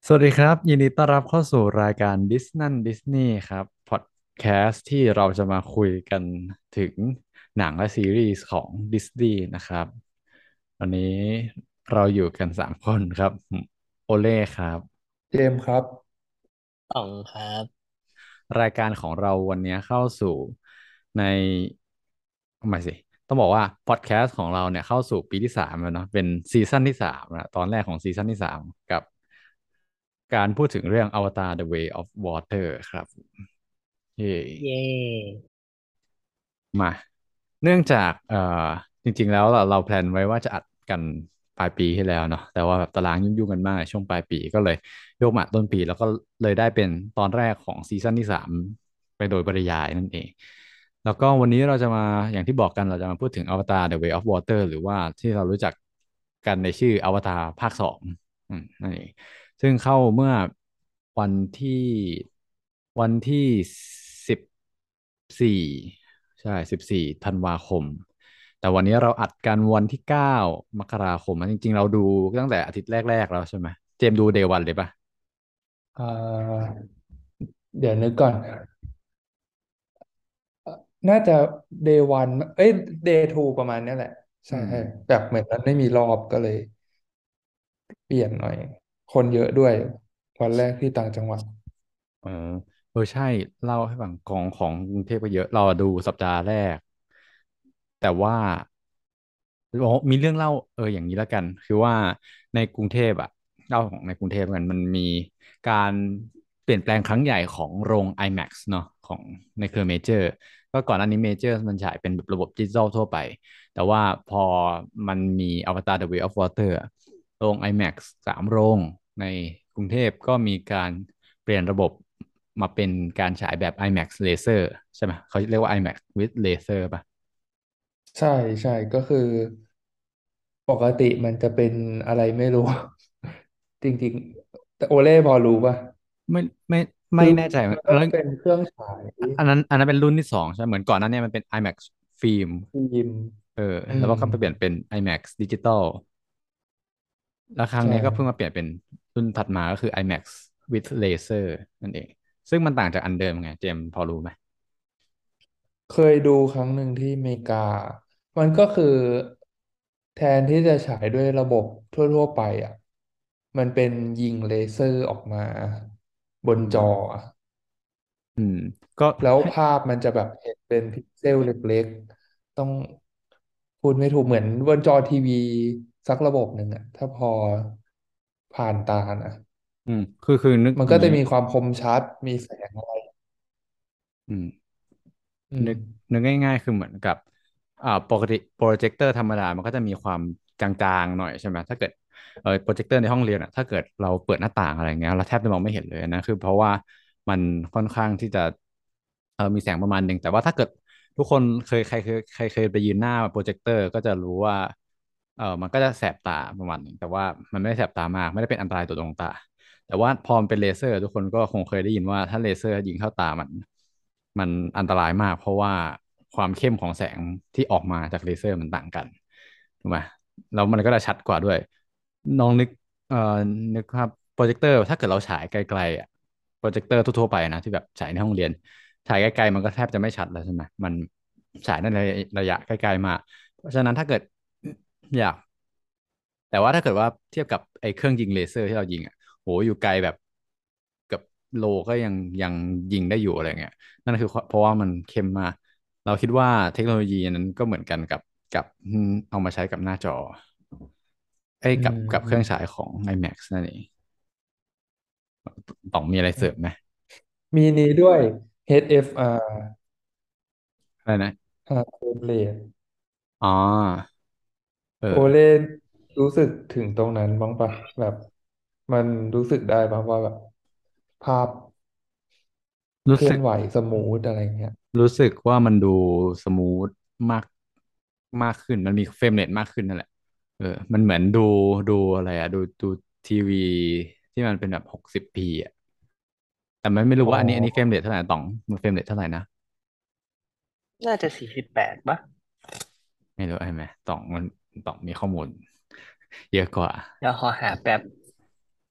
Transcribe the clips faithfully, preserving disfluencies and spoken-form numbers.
สวัสดีครับยินดีต้อนรับเข้าสู่รายการดิสนันดิสนีย์ครับพอดแคสต์ที่เราจะมาคุยกันถึงหนังและซีรีส์ของดิสนีย์นะครับวันนี้เราอยู่กันสามคนครับโอเล่ครับเจมส์ครับอ๋องครับรายการของเราวันนี้เข้าสู่ในไม่สิต้องบอกว่าพอดแคสต์ของเราเนี่ยเข้าสู่ปีที่สามแล้วเนาะเป็นซีซั่นที่สามนะตอนแรกของซีซั่นที่สามกับการพูดถึงเรื่อง Avatar The Way of Water ครับ เย่เย่มาเนื่องจากเอ่อจริงๆแล้วเราเราแพลนไว้ว่าจะอัดกันปลายปีที่แล้วเนาะแต่ว่าแบบตารางยุ่งๆกันมากในช่วงปลายปีก็เลยโยกมาต้นปีแล้วก็เลยได้เป็นตอนแรกของซีซั่นที่สามไปโดยปริยายนั่นเองแล้วก็วันนี้เราจะมาอย่างที่บอกกันเราจะมาพูดถึง Avatar The Way of Water หรือว่าที่เรารู้จักกันในชื่อ Avatar ภาคสองอืมนั่นเองซึ่งเข้าเมื่อวันที่วันที่สิบสี่ ใช่สิบสี่ธันวาคมแต่วันนี้เราอัดกันวันที่เก้ามกราคมอะจริงๆเราดูตั้งแต่อาทิตย์แรกๆแล้วใช่ไหมเจมส์ดูเดย์วันเลยปะอ่าเดี๋ยวนึกก่อนเอ่อน่าจะ day one เอ้ย day two ประมาณเนี้ยแหละอืใช่มใช่แบบเหมือนมันไม่มีรอบก็เลยเปลี่ยนหน่อยคนเยอะด้วยวันแรกที่ต่างจังหวัดเออเออใช่เล่าให้ฟังของของกรุงเทพก็เยอะเราอะดูสัปดาห์แรกแต่ว่าอ๋อมีเรื่องเล่าเอออย่างนี้แล้วกันคือว่าในกรุงเทพอะเล่าของในกรุงเทพกันมันมีการเปลี่ยนแปลงครั้งใหญ่ของโรง IMAX เนาะของในเครือเมเจอร์ก็ก่อนหน้านี้เมเจอร์มันฉายเป็นแบบระบบดิจิทัลทั่วไป แต่ว่าพอมันมี Avatar The Way of Water อะโรง IMAX สามโรงในกรุงเทพก็มีการเปลี่ยนระบบมาเป็นการฉายแบบ IMAX Laser ใช่ไหมเขาเรียกว่า IMAX with Laser ป่ะใช่ใช่ก็คือปกติมันจะเป็นอะไรไม่รู้จริงๆแต่โอเล่พอรู้ป่ะไม่ไม่ไม่คือแน่ใจมันแล้วต้องเป็นเครื่องฉายอันนั้นอันนั้นเป็นรุ่นที่สองใช่ไหมเหมือนก่อนหนั้นเนี่ยมันเป็น IMAX ฟิล์มฟิล์มเอออืมแล้วก็ไปเปลี่ยนเป็น IMAX ดิจิตอลแล้วครั้งใช่นี้ก็เพิ่งมาเปลี่ยนเป็นรุ่นถัดมาก็คือ IMAX with Laser นั่นเองซึ่งมันต่างจากอันเดิมไงเจมส์พอรู้ไหมเคยดูครั้งหนึ่งที่อเมริกา มันก็คือแทนที่จะฉายด้วยระบบทั่วๆไปอ่ะมันเป็นยิงเลเซอร์ออกมาบนอืมจออะอืมก็แล้วให้ภาพมันจะแบบเห็นเป็นพิกเซลเล็กๆ ต้องพูดไม่ถูกเหมือนบนจอทีวีสักระบบหนึ่งอ่ะถ้าพอผ่านตานะอืมคือคือนึกมันก็จะอย่างนี้มีความคมชัดมีแสงอะไรอืมอืมนึกนึกง่ายๆคือเหมือนกับอ่าปกติโปรเจคเตอร์ธรรมดามันก็จะมีความจางๆหน่อยใช่ไหมถ้าเกิดเออโปรเจคเตอร์ในห้องเรียนอ่ะถ้าเกิดเราเปิดหน้าต่างอะไรเงี้ยเราแทบจะมองไม่เห็นเลยนะคือเพราะว่ามันค่อนข้างที่จะเออมีแสงประมาณหนึ่งแต่ว่าถ้าเกิดทุกคนเคยใครเคยใครเคยไปยืนหน้าโปรเจคเตอร์ก็จะรู้ว่าเออมันก็จะแสบตาประมาณหนึ่งแต่ว่ามันไม่ได้แสบตามากไม่ได้เป็นอันตรายต่อดวงตา แต่ว่าพอมันเป็นเลเซอร์ทุกคนก็คงเคยได้ยินว่าถ้าเลเซอร์ยิงเข้าตามันมันอันตรายมากเพราะว่าความเข้มของแสงที่ออกมาจากเลเซอร์มันต่างกันถูกไหมแล้วมันก็จะชัดกว่าด้วยน้องนึกเอ่อนึกภาพโปรเจคเตอร์ถ้าเกิดเราฉายไกลๆอ่ะโปรเจคเตอร์ทั่วๆไปนะที่แบบฉายในห้องเรียนฉายไกลๆมันก็แทบจะไม่ชัดแล้วใช่ไหมมันฉายในระยะใกล้ๆมากเพราะฉะนั้นถ้าเกิดอยาก แต่ว่าถ้าเกิดว่าเทียบกับไอ้เครื่องยิงเลเซอร์ที่เรายิงอ่ะโหอยู่ไกลแบบเกับโลก็ยังยังยิงได้อยู่อะไรเงี้ยนั่นคือเพราะว่ามันเข้มมากเราคิดว่าเทคโนโลยีนั้นก็เหมือนกันกับกับอืมเอามาใช้กับหน้าจอไอ้ยอืกับกับเครื่องฉายมของ IMAX นั่นเองต้องมีอะไรเสริมไหมมีนี้ด้วย เอช เอฟ อาร์อะไรนะ Heart Rate Rate อ๋อเออโอเล่รู้สึกถึงตรงนั้นบ้างปะแบบมันรู้สึกได้ปะว่าแบบภาพเครู้สึกลื่อนไหวสมูทอะไรเงี้ยรู้สึกว่ามันดูสมูทมากมากขึ้นมันมีเฟรมเรทมากขึ้นนั่นแหละเออมันเหมือนดูดูอะไรอะดูดูทีวีที่มันเป็นแบบหกสิบพีอะแต่มันไม่รู้อ๋อว่าอันนี้อันนี้เฟรมเรทเท่าไหร่ต่องมันเฟรมเรทเท่าไหร่นะน่าจะสี่สิบแปดปะไม่รู้ใช่ไหมต่องมันต่องมีข้อมูลเยอะกว่าเดี๋ยวขอหาแป๊บโอเค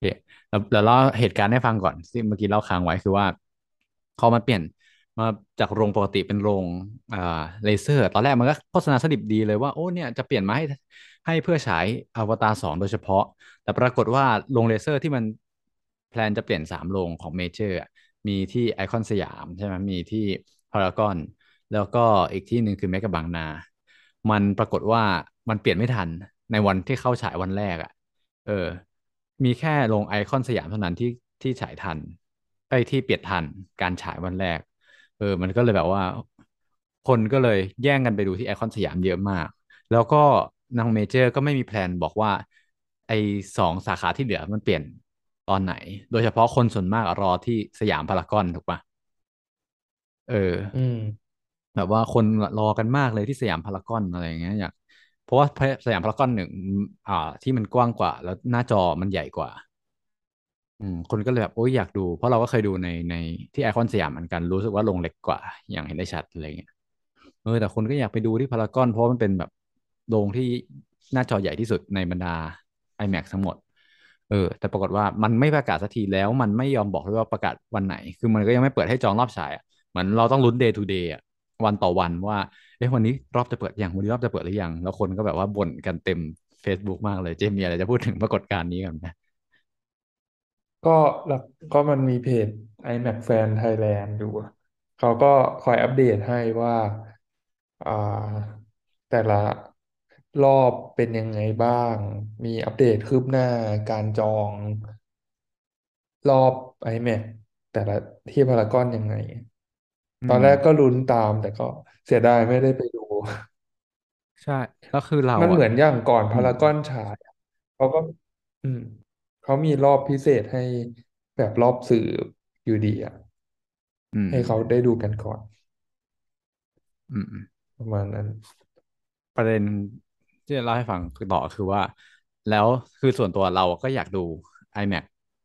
แล้วแล้วเล่าเหตุการณ์ให้ฟังก่อนที่เมื่อกี้เล่าค้างไว้คือว่าเขามาเปลี่ยนมาจากโรงปกติเป็นโรงอ่าเลเซอร์ตอนแรกมันก็โฆษณาสดิบดีเลยว่าโอ้เนี่ยจะเปลี่ยนมาให้ให้เพื่อฉายอวตารสองโดยเฉพาะแต่ปรากฏว่าโรงเลเซอร์ที่มันแพลนจะเปลี่ยนสามโรงของเมเจอร์มีที่ไอคอนสยามใช่ไหมมีที่พารากอนแล้วก็อีกที่หนึ่งคือเมกะบางนา มันปรากฏว่ามันเปลี่ยนไม่ทันในวันที่เข้าฉายวันแรกอ่ะเออมีแค่โรงไอคอนสยามเท่านั้นที่ที่ฉายทันไอ้ยที่เปลี่ยนทันการฉายวันแรกเออมันก็เลยแบบว่าคนก็เลยแย่งกันไปดูที่ไอคอนสยามเยอะมากแล้วก็นางเมเจอร์ก็ไม่มีแพลนบอกว่าไอ้สองสาขาที่เหลือมันเปลี่ยนตอนไหนโดยเฉพาะคนส่วนมากรอที่สยามพารากอนถูกปะเอออืมแบบว่าคนรอกันมากเลยที่สยามพารากอนอะไรอย่างเงี้ยอยากเพราะว่าสยามพารากอนหนึ่งอ่าที่มันกว้างกว่าแล้วหน้าจอมันใหญ่กว่าอืมคนก็เลยแบบโอ้ยอยากดูเพราะเราก็เคยดูในในที่ไอคอนสยามเหมือนกันรู้สึกว่าโรงเล็กกว่าอย่างเห็นได้ชัดอะไรเงี้ยเออแต่คนก็อยากไปดูที่พารากอนเพราะมันเป็นแบบโรงที่หน้าจอใหญ่ที่สุดในบรรดา IMAX ทั้งหมดเออแต่ปรากฏว่ามันไม่ประกาศสักทีแล้วมันไม่ยอมบอกด้วยว่าประกาศวันไหนคือมันก็ยังไม่เปิดให้จองรอบฉายอะเหมือนเราต้องลุ้น day to day อะวันต่อวันว่า เอ๊ะวันนี้รอบจะเปิดยังวันนี้รอบจะเปิดหรือยังแล้วคนก็แบบว่าบ่นกันเต็ม Facebook มากเลยเจมมีอะไรจะพูดถึงปรากฏการณ์นี้กันไหมก็หลักก็มันมีเพจ iMac Fan Thailand อยู่อะเขาก็คอยอัปเดตให้ว่าอ่าแต่ละรอบเป็นยังไงบ้าง มีอัปเดตคืบหน้าการจองรอบ iMac แต่ละที่พารากอนยังไงอืมตอนแรกก็ลุ้นตามแต่ก็เสียดายไม่ได้ไปดูใช่แล้วคือเราอ่ะมันเหมือนอย่างก่อนอืมพารากอนฉายอะเขาก็อืมเขามีรอบพิเศษให้แบบรอบสื่ออยู่ดีอ่ะอืมให้เขาได้ดูกันก่อนอืมประมาณนั้นประเด็นที่จะเล่าให้ฟังคือต่อคือว่าแล้วคือส่วนตัวเราก็อยากดู iMac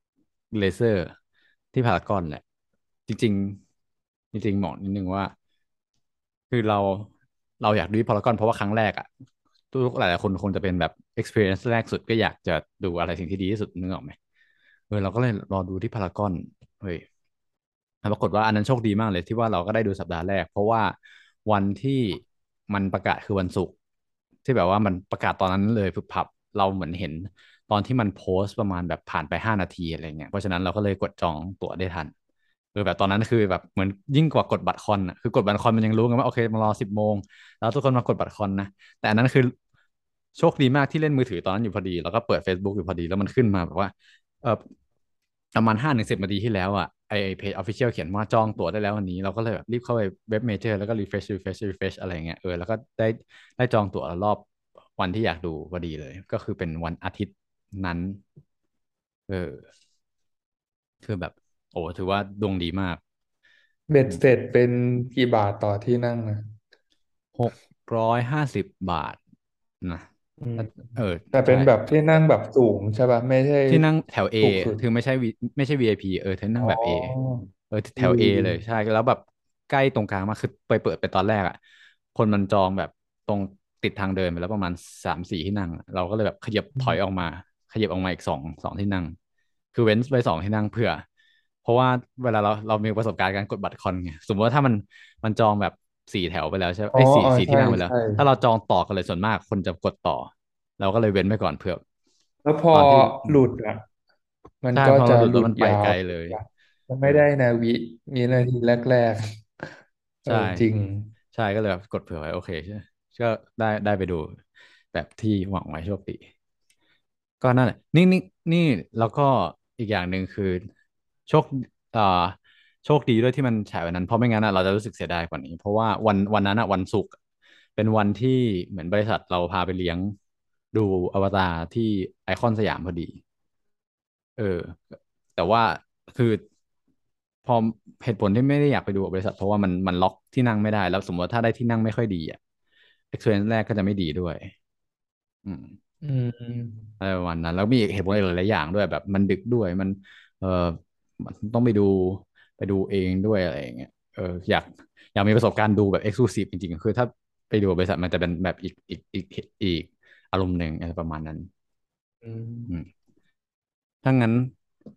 Laser ที่พารากอนแหละจริงๆจริงๆบอกนิดนึงว่าคือเราเราอยากดูที่พารากอนเพราะว่าครั้งแรกอะทุกหลายๆคนคงจะเป็นแบบ experience แรกสุดก็อยากจะดูอะไรสิ่งที่ดีที่สุดนึกออกไหมเออเราก็เลยรอดูที่พารากอนเฮ้ย แล้วปรากฏว่าอันนั้นโชคดีมากเลยที่ว่าเราก็ได้ดูสัปดาห์แรกเพราะว่าวันที่มันประกาศคือวันศุกร์ที่แบบว่ามันประกาศตอนนั้นเลยพึบพับเราเหมือนเห็นตอนที่มันโพสต์ประมาณแบบผ่านไปห้านาทีอะไรเงี้ยเพราะฉะนั้นเราก็เลยกดจองตั๋วได้ทันเออแบบตอนนั้นคือแบบเหมือนยิ่งกว่ากดบัตรคอนอ่ะคือกดบัตรคอนมันยังรู้กันว่าโอเคมารอสิบโมงแล้วทุกคนมากดบัตรคอนนะแต่อันนั้นคือโชคดีมากที่เล่นมือถือตอนนั้นอยู่พอดีแล้วก็เปิด Facebook อยู่พอดีแล้วมันขึ้นมาแบบว่าเออ ประมาณห้าถึงสิบนาทีที่แล้วอ่ะไอเพจออฟฟิเชียลเขียนว่าจองตั๋วได้แล้ววันนี้เราก็เลยแบบรีบเข้าไปเว็บเมเจอร์แล้วก็รีเฟรชรีเฟรชรีเฟรชอะไรเงี้ยเออแล้วก็ได้ได้จองตั๋วรอบวันที่อยากดูพอดีเลยก็คือเป็นวันอาทิตย์นั้นเออคือแบบโอ้ถือว่าดวงดีมากเบ็ดอืมเสร็จเป็นกี่บาทต่อที่นั่งนะหกร้อยห้าสิบบาทนะอืมเออแต่เป็ใช่นแบบที่นั่งแบบสูงใช่ป่ะไม่ใช่ที่นั่งแถว A ถูกสุดคือไม่ใช่ V ไม่ใช่ วี ไอ พี เออที่นั่อ๋องแบบ A เออแถวดี A ดีดีเลยใช่แล้วแบบใกล้ตรงกลางมากคือไปเปิดไปตอนแรกอ่ะคนมันจองแบบตรงติดทางเดินไปแล้วประมาณสามสี่ที่นั่งอะเราก็เลยแบบขยับอืมถอยออกมาขยับออกมาอีกสองสองที่นั่งคือเว้นไปสองที่นั่งเผื่อเพราะว่าเวลาเราเรามีประสบการณ์การกดบัตรคอนไงสมมติว่าถ้ามันมันจองแบบสี่แถวไปแล้วใช่ไหมอ๋อไอ้ยสี่สี่อ๋อใช่ที่นั่งไปแล้วใช่ถ้าเราจองต่อกันเลยส่วนมากคนจะกดต่อเราก็เลยเว้นไปก่อนเผื่อแล้วพอตอนที่หลุดอ่ะมันใช่ก็จะพอเราหลุดหลุดแล้วมันไปยาวไกลเลยมันเออไม่ได้นาวิมีนาทีแรกๆเออใช่จริงใช่ก็เลยแบบกดเผื่อไว้โอเคใช่ก็ได้ได้ไปดูแบบที่หวังไว้โชคดีก็นั่นแหละนี่นี่นี่แล้วก็อีกอย่างหนึ่งคือโชคอ่าโชคดีด้วยที่มันฉายวันนั้นเพราะไม่งั้นอะเราจะรู้สึกเสียดายกว่านี้เพราะว่าวันวันนั้นอะวันศุกร์เป็นวันที่เหมือนบริษัทเราพาไปเลี้ยงดูอวตารที่ไอคอนสยามพอดี เออแต่ว่าคือพอเหตุผลที่ไม่ได้อยากไปดูกับบริษัทเพราะว่ามันมันล็อกที่นั่งไม่ได้แล้วสมมติว่าถ้าได้ที่นั่งไม่ค่อยดีอ่ะ experience แรกก็จะไม่ดีด้วยอืมอืมอะไรประมาณนั้นแล้วมีอีกเหตุผลอีกหลายๆอย่างด้วยแบบมันดึกด้วยมันเออมันต้องไปดูไปดูเองด้วยอะไรอย่างเงี้ยเอออยากอยากมีประสบการณ์ดูแบบ exclusive จริงๆคือถ้าไปดูกับบริษัทมันจะเป็นแบบอีกอีกอีกอีกอารมณ์หนึ่งอะไรประมาณนั้นอือืมมถ้างั้น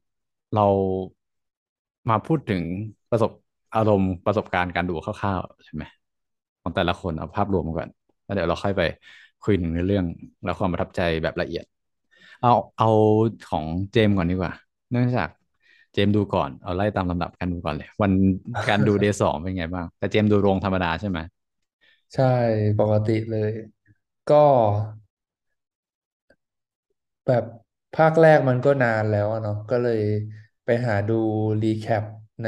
เรามาพูดถึงประสบอารมณ์ประสบการณ์การดูคร่าวๆใช่ไหมของแต่ละคนเอาภาพรวมมาก่อนแล้วเดี๋ยวเราค่อยไปคุยถึงในเรื่องแล้วความประทับใจแบบละเอียดเอาเอาของเจมส์ก่อนดีกว่าเนื่องจากเจมส์ดูก่อนเอาไล่ตามลำดับการดูก่อนเลยวันการดูเดย์สองเป็นไงบ้างแต่เจมส์ดูโรงธรรมดาใช่ไหมใช่ปกติเลยก็แบบภาคแรกมันก็นานแล้วอะเนาะก็เลยไปหาดูรีแคปใน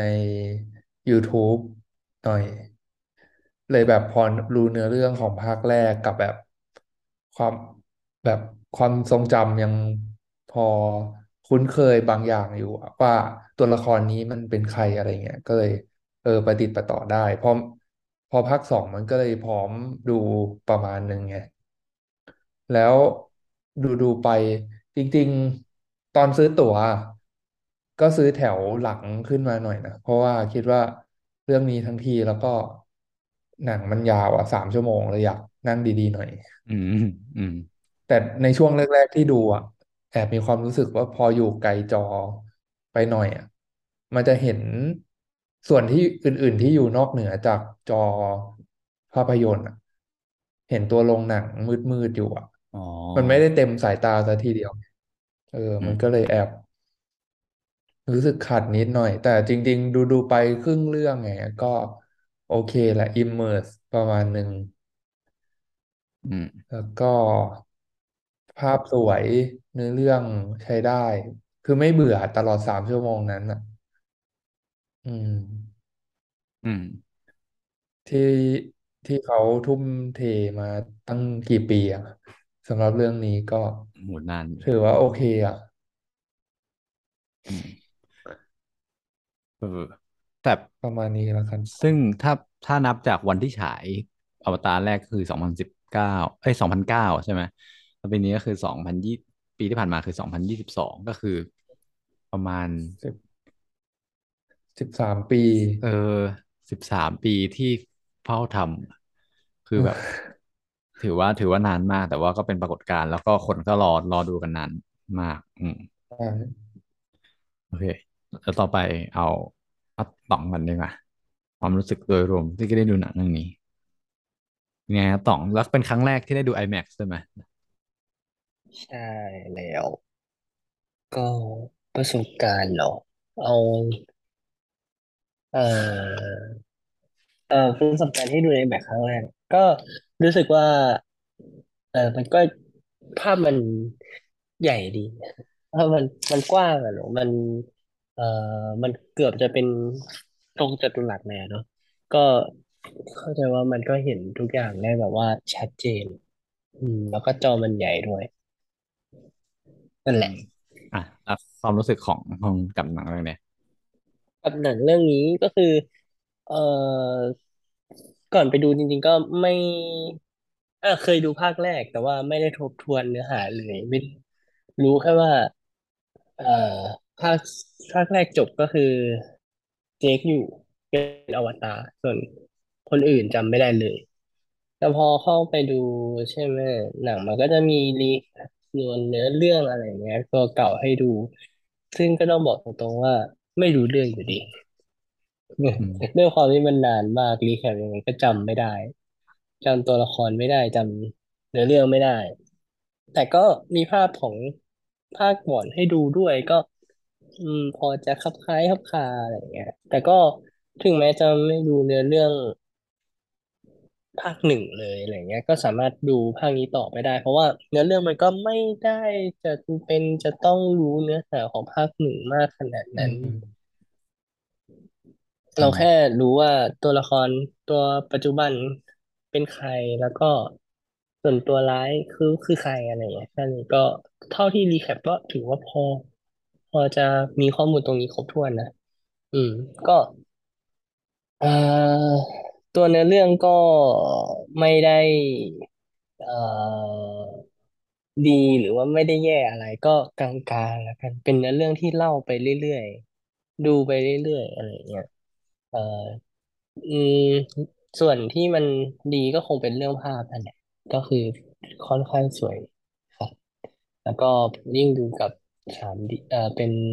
YouTube หน่อยเลยแบบพอรู้เนื้อเรื่องของภาคแรกกับแบบความแบบความทรงจำยังพอคุ้นเคยบางอย่างอยู่อะว่าตัวละครนี้มันเป็นใครอะไรเงี้ยก็เลยเออประติดประต่อได้พอพอภาคสองมันก็เลยพร้อมดูประมาณหนึ่งไง แล้วดูดูไปจริงๆตอนซื้อตั๋วก็ซื้อแถวหลังขึ้นมาหน่อยนะเพราะว่าคิดว่าเรื่องนี้ทั้งทีแล้วก็หนังมันยาวอ่ะสามชั่วโมงเลยอยากนั่งดีๆหน่อยอืมอืมแต่ในช่วงแรกๆที่ดูอ่ะแอบมีความรู้สึกว่าพออยู่ไกลจอไปหน่อยอ่ะมันจะเห็นส่วนที่อื่นๆที่อยู่นอกเหนือจากจอภาพยนตร์อ่ะเห็นตัวโรงหนังมืดๆอยู่อ่ะอ๋อมันไม่ได้เต็มสายตาซะทีเดียวเอออืมมันก็เลยแอบรู้สึกขัดนิดหน่อย แต่จริงๆดูดูไปครึ่งเรื่องไงก็โอเคแหละอิมเมอร์สประมาณหนึ่งอืมแล้วก็ภาพสวยเนื้อเรื่องใช้ได้ คือไม่เบื่อตลอดสามชั่วโมงนั้นอ่ะอืมอืมที่ที่เขาทุ่มเทมาตั้งกี่ปีอะสำหรับเรื่องนี้ก็โหนานอยู่ถือว่าโอเคอ่ะอืมเออแต่ประมาณนี้แล้วกันซึ่งถ้าถ้านับจากวันที่ฉายอวตารแรกคือสองพันสิบเก้าเอ้ยสองพันเก้าใช่ไหมแล้วปีนี้ก็คือสองพันยี่ปีที่ผ่านมาคือสองพันยี่สิบสองก็คือประมาณสิบสิบสามปีเออสิบสามปีที่เฝ้าทำคือแบบถือว่าถือว่านานมากแต่ว่าก็เป็นปรากฏการณ์แล้วก็คนก็รอรอดูกันนานมากอืมใช่โอเคแล้วต่อไปเอาเอาต่องกันดีกว่าความรู้สึกโดยรวมที่ได้ดูหนังเรื่องนี้ ไงครับต่องแล้วเป็นครั้งแรกที่ได้ดู IMAX ใช่ไหมใช่แล้วก็ประสบการณ์เหรอเอาเอ่อเอ่อประสบการณ์ที่ดูในแบบครั้งแรกก็รู้สึกว่าเออมันก็ภาพมันใหญ่ดีเพราะมันมันกว้างอะเนาะมันเอ่อมันเกือบจะเป็นตรงจัตุรัสเลยอะเนาะก็เข้าใจว่ามันก็เห็นทุกอย่างได้แบบว่าชัดเจนอืมแล้วก็จอมันใหญ่ด้วยนั่นแหละอืมอ่ะแล้วความรู้สึกของของกับหนังเรื่องเนี้ยกับหนังเรื่องนี้ก็คือเอ่อก่อนไปดูจริงๆก็ไม่เออเคยดูภาคแรกแต่ว่าไม่ได้ทบทวนเนื้อหาเลยไม่รู้แค่ว่าเอ่อภาคภาคแรกจบก็คือเจคอยู่เป็นอวตารส่วนคนอื่นจำไม่ได้เลยแต่พอเข้าไปดูใช่ไหมหนังมันก็จะมีรีส่วนเนื้อเรื่องอะไรเงี้ยตัวเก่าให้ดูซึ่งก็ต้องบอกตรงๆว่าไม่รู้เรื่องอยู่ดีอืมด้วยความที่มันนานมากรีแคปยังไงก็จำไม่ได้จำตัวละครไม่ได้จำเนื้อเรื่องไม่ได้แต่ก็มีภาพของภาคก่อนให้ดูด้วยก็อืมพอจะคลับคล้ายคลับคาอะไรอย่างเงี้ยแต่ก็ถึงแม้จะไม่ดูเนื้อเรื่องภาคหนึ่งเลยอะไรเงี้ยก็สามารถดูภาคนี้ต่อไปได้เพราะว่าเนื้อเรื่องมันก็ไม่ได้จะเป็นจะต้องรู้เนื้อหาของภาคหนึ่งมากขนาดอืนั้นมเราแค่อืมรู้ว่าตัวละครตัวปัจจุบันเป็นใครแล้วก็ส่วนตัวร้ายคือคือใครอะไรอย่างเงี้ยแค่นี้ก็เท่าที่รีแคปก็ถือว่าพอพอจะมีข้อมูลตรงนี้ครบถ้วนนะอืมก็เอ่อตัวเนื้อเรื่องก็ไม่ได้เอ่อดีหรือว่าไม่ได้แย่อะไรก็กลางๆแล้วกันเป็นเนื้อเรื่องที่เล่าไปเรื่อยๆดูไปเรื่อยๆอะไรอย่างเงี้ย เอ่ออืมส่วนที่มันดีก็คงเป็นเรื่องภาพนั่นแหละก็คือค่อนข้างสวยครับแล้วก็ยิ่งดูกับสามดีเอ่อเป็น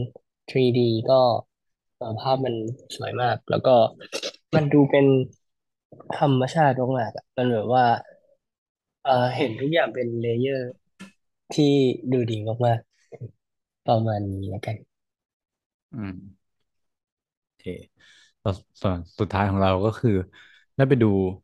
ทรี ดี ก็เอ่อภาพมันสวยมากแล้วก็มันดูเป็นธรรมชาติมากๆอะมันแบบว่าเอ่อเห็นทุกอย่างเป็นเลเยอร์ที่ดูดีมากๆประมาณนี้แล้วกันอืมโอเคแล้วส่วนสุดท้ายของเราก็คือได้ไปดู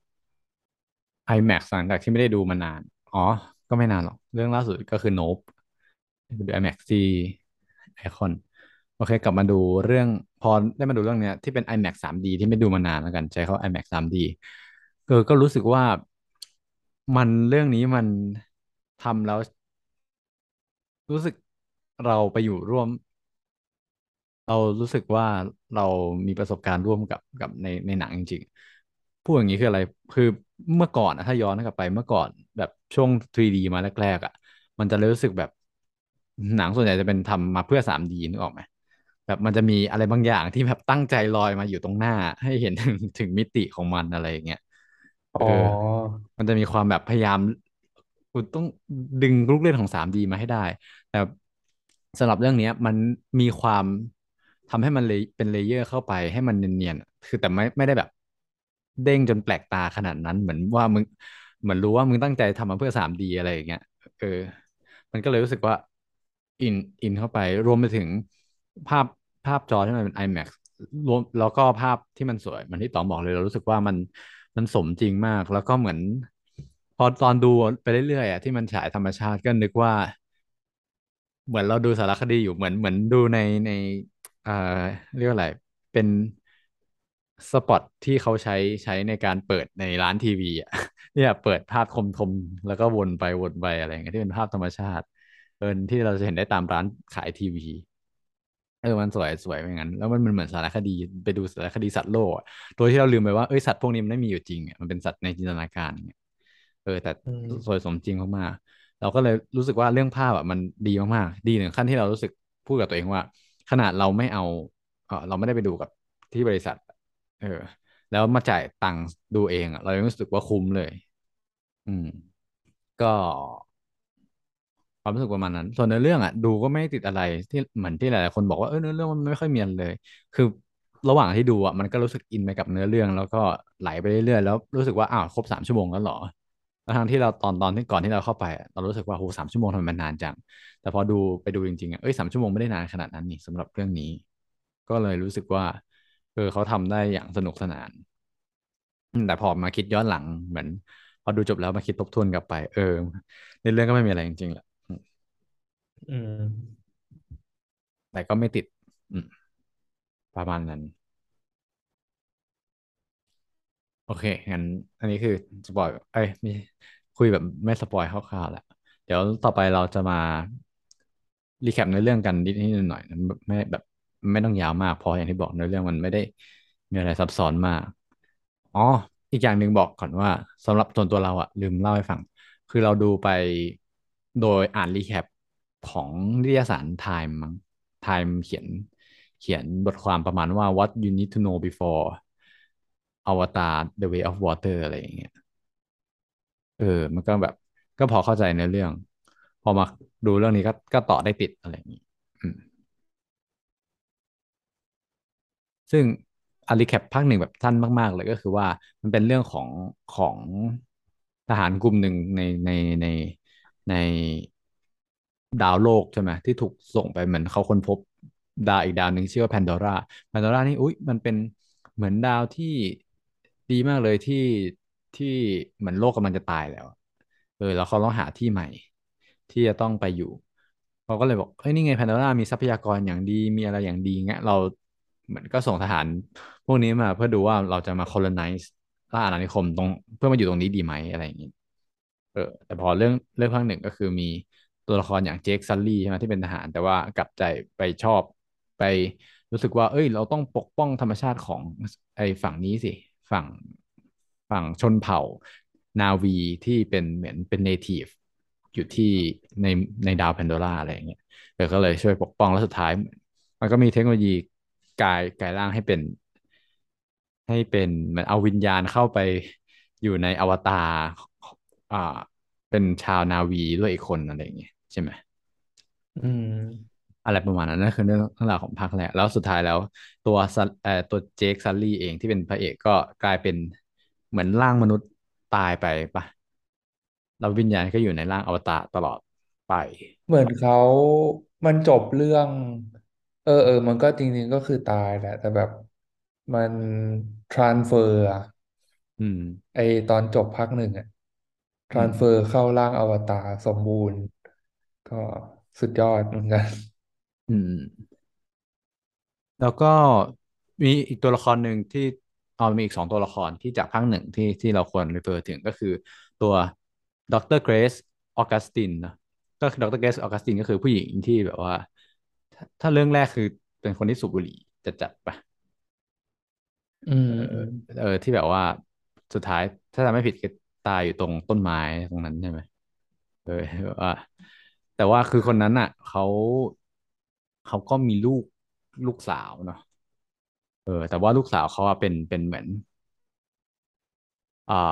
IMAX หลังจากที่ไม่ได้ดูมานานอ๋อก็ไม่นานหรอกเรื่องล่าสุดก็คือ Nope ไปดู IMAX ที่ไอคอนโอเคกลับมาดูเรื่องพอได้มาดูเรื่องเนี้ยที่เป็น IMAX ทรี ดี ที่ไม่ดูมานานแล้วกันใช้คำว่า IMAX ทรี ดีเออก็รู้สึกว่ามันเรื่องนี้มันทำแล้วรู้สึกเราไปอยู่ร่วม เรารู้สึกว่าเรามีประสบการณ์ร่วมกับกับในในหนังจริงๆพูดอย่างนี้คืออะไรคือเมื่อก่อนอะถ้าย้อนกลับไปเมื่อก่อนแบบช่วง ทรี ดี มาแรกๆอ่ะมันจะรู้สึกแบบหนังส่วนใหญ่จะเป็นทำมาเพื่อ ทรี ดี นึกออกไหมแบบมันจะมีอะไรบางอย่างที่แบบตั้งใจลอยมาอยู่ตรงหน้าให้เห็นถึงถึงมิติของมันอะไรอย่างเงี้ยอ๋เอออมันจะมีความแบบพยายามคุณต้องดึงลูกเล่นของ ทรี ดี มาให้ได้ แต่สำหรับเรื่องเนี้ยมันมีความทำให้มันเลยเป็นเลเยอร์เข้าไปให้มันเนียนๆคือแต่ไม่ไม่ได้แบบเด้งจนแปลกตาขนาดนั้นเหมือนว่ามึงเหมือนรู้ว่ามึงตั้งใจทำมาเพื่อ ทรี ดี อะไรอย่างเงี้ยเออมันก็เลยรู้สึกว่าอินอินเข้าไปรวมไปถึงภาพภาพจอที่มันเป็น IMAX รวมแล้วก็ภาพที่มันสวยเหมันที่ต๋องบอกเลยเรารู้สึกว่ามันมันสมจริงมากแล้วก็เหมือนพอตอนดูไปเรื่อยๆอ่ะที่มันฉายธรรมชาติก็นึกว่า เหมือนเราดูสารคดีอยู่เหมือนเหมือนดูในในเอ่อเรียกว่าอะไรเป็นสปอตที่เขาใช้ใช้ในการเปิดในร้านทีวีอ่ะเนี่ยเปิดภาพคมๆแล้วก็วนไปวนไปอะไรอย่างเงี้ยที่เป็นภาพธรรมชาติเออที่เราจะเห็นได้ตามร้านขายทีวีเออมันสวยสวยอย่างนั้นแล้วมันมันเหมือนสารคดีไปดูสารคดีสัตว์โลกอะโดยที่เราลืมไปว่าเอ้ยสัตว์พวกนี้มันไม่มีอยู่จริงอ่ะมันเป็นสัตว์ในจินตนาการอย่างเงี้ยเออแต่อืสวยมสมจริงมากๆ เราก็เลยรู้สึกว่าเรื่องภาพอ่ะมันดีมากๆดีถึงขั้นที่เรารู้สึกพูดกับตัวเองว่าขนาดเราไม่เอาเออเราไม่ได้ไปดูกับที่บริษัทเออแล้วมาจ่ายตังค์ดูเองอ่ะเรายังรู้สึกว่าคุ้มเลยอืมก็ความรู้สึกประมาณนั้นส่วนในอเรื่องอ่ะดูก็ไม่ได้ติดอะไรที่เหมือนที่หลายๆคนบอกว่าเออเนื้อเรื่องมันไม่ค่อยเมียนเลยคือระหว่างที่ดูอ่ะมันก็รู้สึกอินไปกับเนื้อเรื่องแล้วก็ไหลไปเรื่อยๆแล้วรู้สึกว่าอ้าวครบสามชั่วโมงแล้วเหรอ แล้วทั้งที่เราตอนตอนที่ก่อนที่เราเข้าไปอะเรารู้สึกว่าโหสามชั่วโมงทำไมมันนานจังแต่พอดูไปดูจริงๆอ่ะเอ้ยสามชั่วโมงไม่ได้นานขนาดนั้นนี่สำหรับเรื่องนี้ก็เลยรู้สึกว่าเออเขาทำได้อย่างสนุกสนานอืมแต่พอมาคิดย้อนหลังเหมือนพอดูจบแล้วมาคิดทบทวนกลับไปเออในเรื่องก็ไม่มีอะไรจริงๆแหละอืมอืมแต่ก็ไม่ติดอืมประมาณนั้น โอเคงั้นอันนี้คือสปอยเอ้ยไม่คุยแบบไม่สปอยคร่าวๆแหละเดี๋ยวต่อไปเราจะมารีแคปในเรื่องกันนิดนิดหน่อยๆนะแบบไม่แบบไม่ต้องยาวมากเพออย่างที่บอกในเรื่องมันไม่ได้มีอะไรซับซ้อนมากอ๋ออีกอย่างหนึ่งบอกก่อนว่าสำหรับส่วนตัวเราอะลืมเล่าให้ฟังคือเราดูไปโดยอ่านรีแคปของนิตยสารไทม์มั้งไทม์เขียนเขียนบทความประมาณว่า what you need to know before Avatar The Way of Water อะไรอย่างเงี้ยเออมันก็แบบก็พอเข้าใจในเรื่องพอมาดูเรื่องนี้ก็ก็ต่อได้ติดอะไรอย่างงี้อืมซึ่งอารีแคปภาคหนึ่งแบบสั้นมากๆเลยก็คือว่ามันเป็นเรื่องของของทหารกลุ่มหนึ่งในในในในดาวโลกใช่ไหมที่ถูกส่งไปเหมือนเขาค้นพบดาวอีกดาวหนึ่งชื่อว่าแพนโดราแพนโดรานี่อุ๊ยมันเป็นเหมือนดาวที่ดีมากเลยที่ที่เหมือนโลกกำลังจะตายแล้ว เออแล้วเขาต้องหาที่ใหม่ที่จะต้องไปอยู่เขาก็เลยบอกเฮ้ยนี่ไงแพนโดร่ามีทรัพยากรอย่างดีมีอะไรอย่างดีเงี้ยเราเหมือนก็ส่งทหารพวกนี้มาเพื่อดูว่าเราจะมา colonize ล่าอาณานิคมตรงเพื่อมาอยู่ตรงนี้ดีไหมอะไรอย่างนี้เออแต่พอเรื่องเรื่องภาคหนึ่งก็คือมีตัวละครอย่างเจคซัลลี่ใช่ไหมที่เป็นทหารแต่ว่ากลับใจไปชอบไปรู้สึกว่าเอ้ยเราต้องปกป้องธรรมชาติของไอ้ฝั่งนี้สิฝั่งฝั่งชนเผ่า นาวีที่เป็นเหมือนเป็นเนทีฟอยู่ที่ในในดาวแพนโดร่าอะไรอย่างเงี้ยเออก็เลยช่วยปกป้องแล้วสุดท้ายมันก็มีเทคโนโลยีกลายกลายร่างให้เป็นให้เป็นเหมือนเอาวิญญาณเข้าไปอยู่ในอวตารอ่าเป็นชาวนาวีด้วยอีกคนอะไรอย่างเงี้ยใช่ไหมอืมอะไรประมาณนั้นนั่นคือเรื่องเรื่องราวของภาคแรกแล้วสุดท้ายแล้วตัวซัลเอ่อตัวเจคซัลลี่เองที่เป็นพระเอกก็กลายเป็นเหมือนร่างมนุษย์ตายไปปะแล้ววิญญาณก็อยู่ในร่างอวตารตลอดไปเหมือนเขามันจบเรื่องเออเออมันก็จริงๆก็คือตายแหละแต่แบบมันทรานเฟอร์อะอืมไอตอนจบภาคหนึ่งอะทอืมรานเฟอร์เข้าร่างอวตารสมบูรณ์ก็สุดยอดเหมือนกันอืม แล้วก็มีอีกตัวละครหนึ่งที่เอามีอีกสองตัวละครที่จากภาคหนึ่งที่ที่เราควร refer ถึงก็คือตัวดรเกรซออกัสตินนะก็คือดรเกรซออกัสตินก็คือผู้หญิงที่แบบว่าถ้าถ้าเรื่องแรกคือเป็นคนที่สูบบุหรี่จะจัดๆปะอืเออมอืมเออที่แบบว่าสุดท้ายถ้าจำไม่ผิดก็ตายอยู่ตรงต้นไม้ตรงนั้นใช่ไหมเออแบบว่าแต่ว่าคือคนนั้นอ่ะเขาเขาก็มีลูกลูกสาวเนาะ เออแต่ว่าลูกสาวเขาอะเป็นเป็นเหมือนอ่า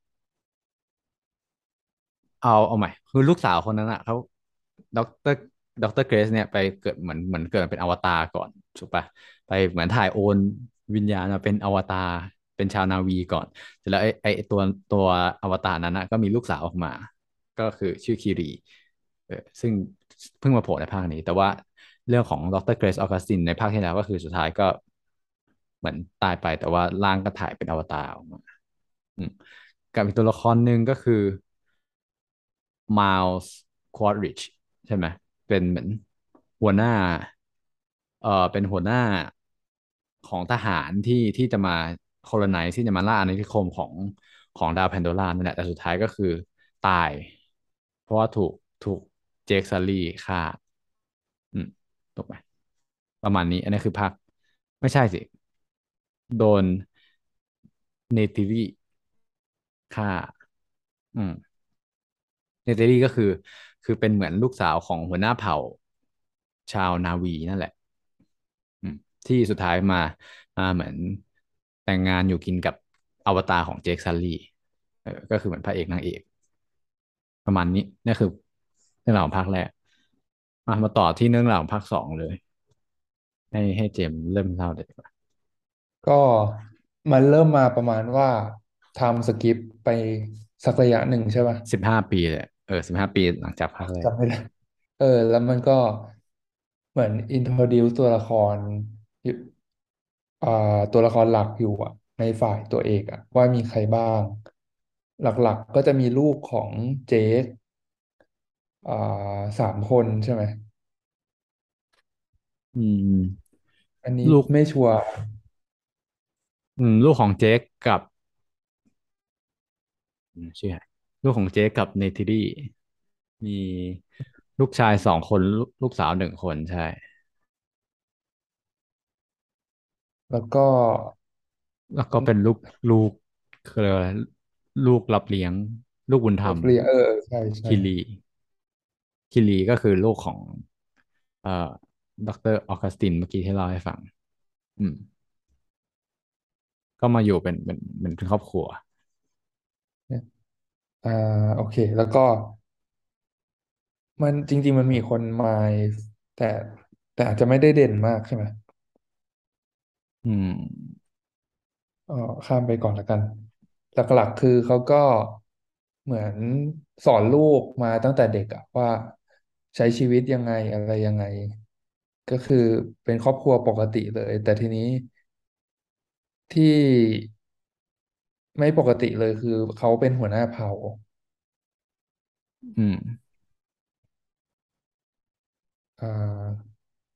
เอาเอาใหม่คือลูกสาวคนนั้นอ่ะเขาด็อกเตอร์ด็อกเตอร์เกรซเนี่ยไปเกิดเหมือนเหมือนเกิดเป็นอวตารก่อนถูกปะไปเหมือนถ่ายโอนวิญญาณมาเป็นอวตารเป็นชาวนาวีก่อนเสร็จแล้วไอ้ไอ้ตัวตัวอวตารนั้นนะก็มีลูกสาวออกมาก็คือชื่อคีรีเออซึ่งเพิ่งมาโผล่ในภาคนี้แต่ว่าเรื่องของดรเกรซออกัสตินในภาคที่แล้วก็คือสุดท้ายก็เหมือนตายไปแต่ว่าร่างก็ถ่ายเป็นอวตารออกมา อืมกับอีกตัวละครหนึ่งก็คือม i ลส์ควอดริชใช่ไหมเป็นเหมือนหัวหน้าเอ่อเป็นหัวหน้าของทหารที่ที่จะมาโคโลไนซ์ที่จะมาล่าอาณานิคมของของดาวแพนโดร่านั่นแหละแต่สุดท้ายก็คือตายเพราะว่าถูกถูกเจคซัลลี่ฆ่าอืมถูกไหมประมาณนี้อันนี้คือภาคไม่ใช่สิโดนเนติรีฆ่าอืม เนเธอรี่ก็คือคือเป็นเหมือนลูกสาวของหัวหน้าเผ่าชาวนาวีนั่นแหละอืมที่สุดท้ายมามาเหมือนแต่งงานอยู่กินกับอวตารของเจคซัลลี่เออก็คือเหมือนพระเอกนางเอกประมาณนี้นี่คือเรื่องราวของภาคแรกมามาต่อที่เรื่องราวของภาคสองเลยให้ให้เจมส์เริ่มเล่าเลยดีกว่าก็มันเริ่มมาประมาณว่าทำสคริปต์ไปสักระยะหนึ่งใช่ป่ะสิบห้าปีเลยเออสิบห้าปีหลังจากภาคแรกจำไม่ได้เออแล้วมันก็เหมือนอินโทรดิวตัวละครอยู่อ่าตัวละครหลักอยู่อ่ะในฝ่ายตัวเอกอ่ะว่ามีใครบ้างหลักๆก็จะมีลูกของเจคอ่าสามคนใช่ไหมอืมอันนี้ลูกไม่ชัวร์อืมลูกของเจคกับอืมชื่ออะไรลูกของเจคกับเนธิรี่มีลูกชายสองคนลูกลูกสาวหนึ่งคนใช่แล้วก็แล้วก็เป็นลูกลูกคืออะไรลูกรับเลี้ยงลูกบุญธรรมเรียเออเออใช่ใช่คิรีคิรีก็คือลูกของเอ่อดอกเตอร์ออกัสตินเมื่อกี้ที่เล่าให้ฟังอืมก็มาอยู่เป็นเป็นเป็นเป็นครอบครัวอ่าโอเคแล้วก็ มันจริงๆมันมีคนมายแต่แต่อาจจะไม่ได้เด่นมากใช่ไหมอืมเออข้ามไปก่อนละกันหลักๆคือเขาก็เหมือนสอนลูกมาตั้งแต่เด็กอะว่าใช้ชีวิตยังไงอะไรยังไงก็คือเป็นครอบครัวปกติเลยแต่ทีนี้ที่ไม่ปกติเลยคือเขาเป็นหัวหน้าเผ่าอืมอ่า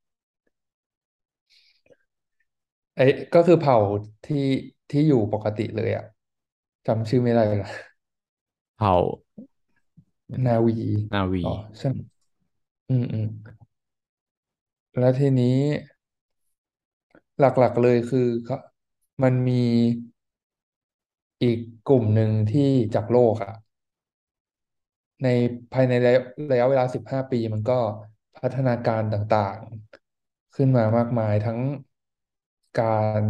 ไอ้ก็คือเผ่าที่ที่อยู่ปกติเลยอะจำชื่อไม่ได้ละเผ่านาวีนาวีอ๋อใช่ไหมอืมอืมแล้วทีนี้หลักๆเลยคือเขามันมีอีกกลุ่มหนึ่งที่จากโลกอะในภายในระยะระยะเวลาสิบห้าปีมันก็พัฒนาการต่างๆขึ้นมามากมายทั้งการ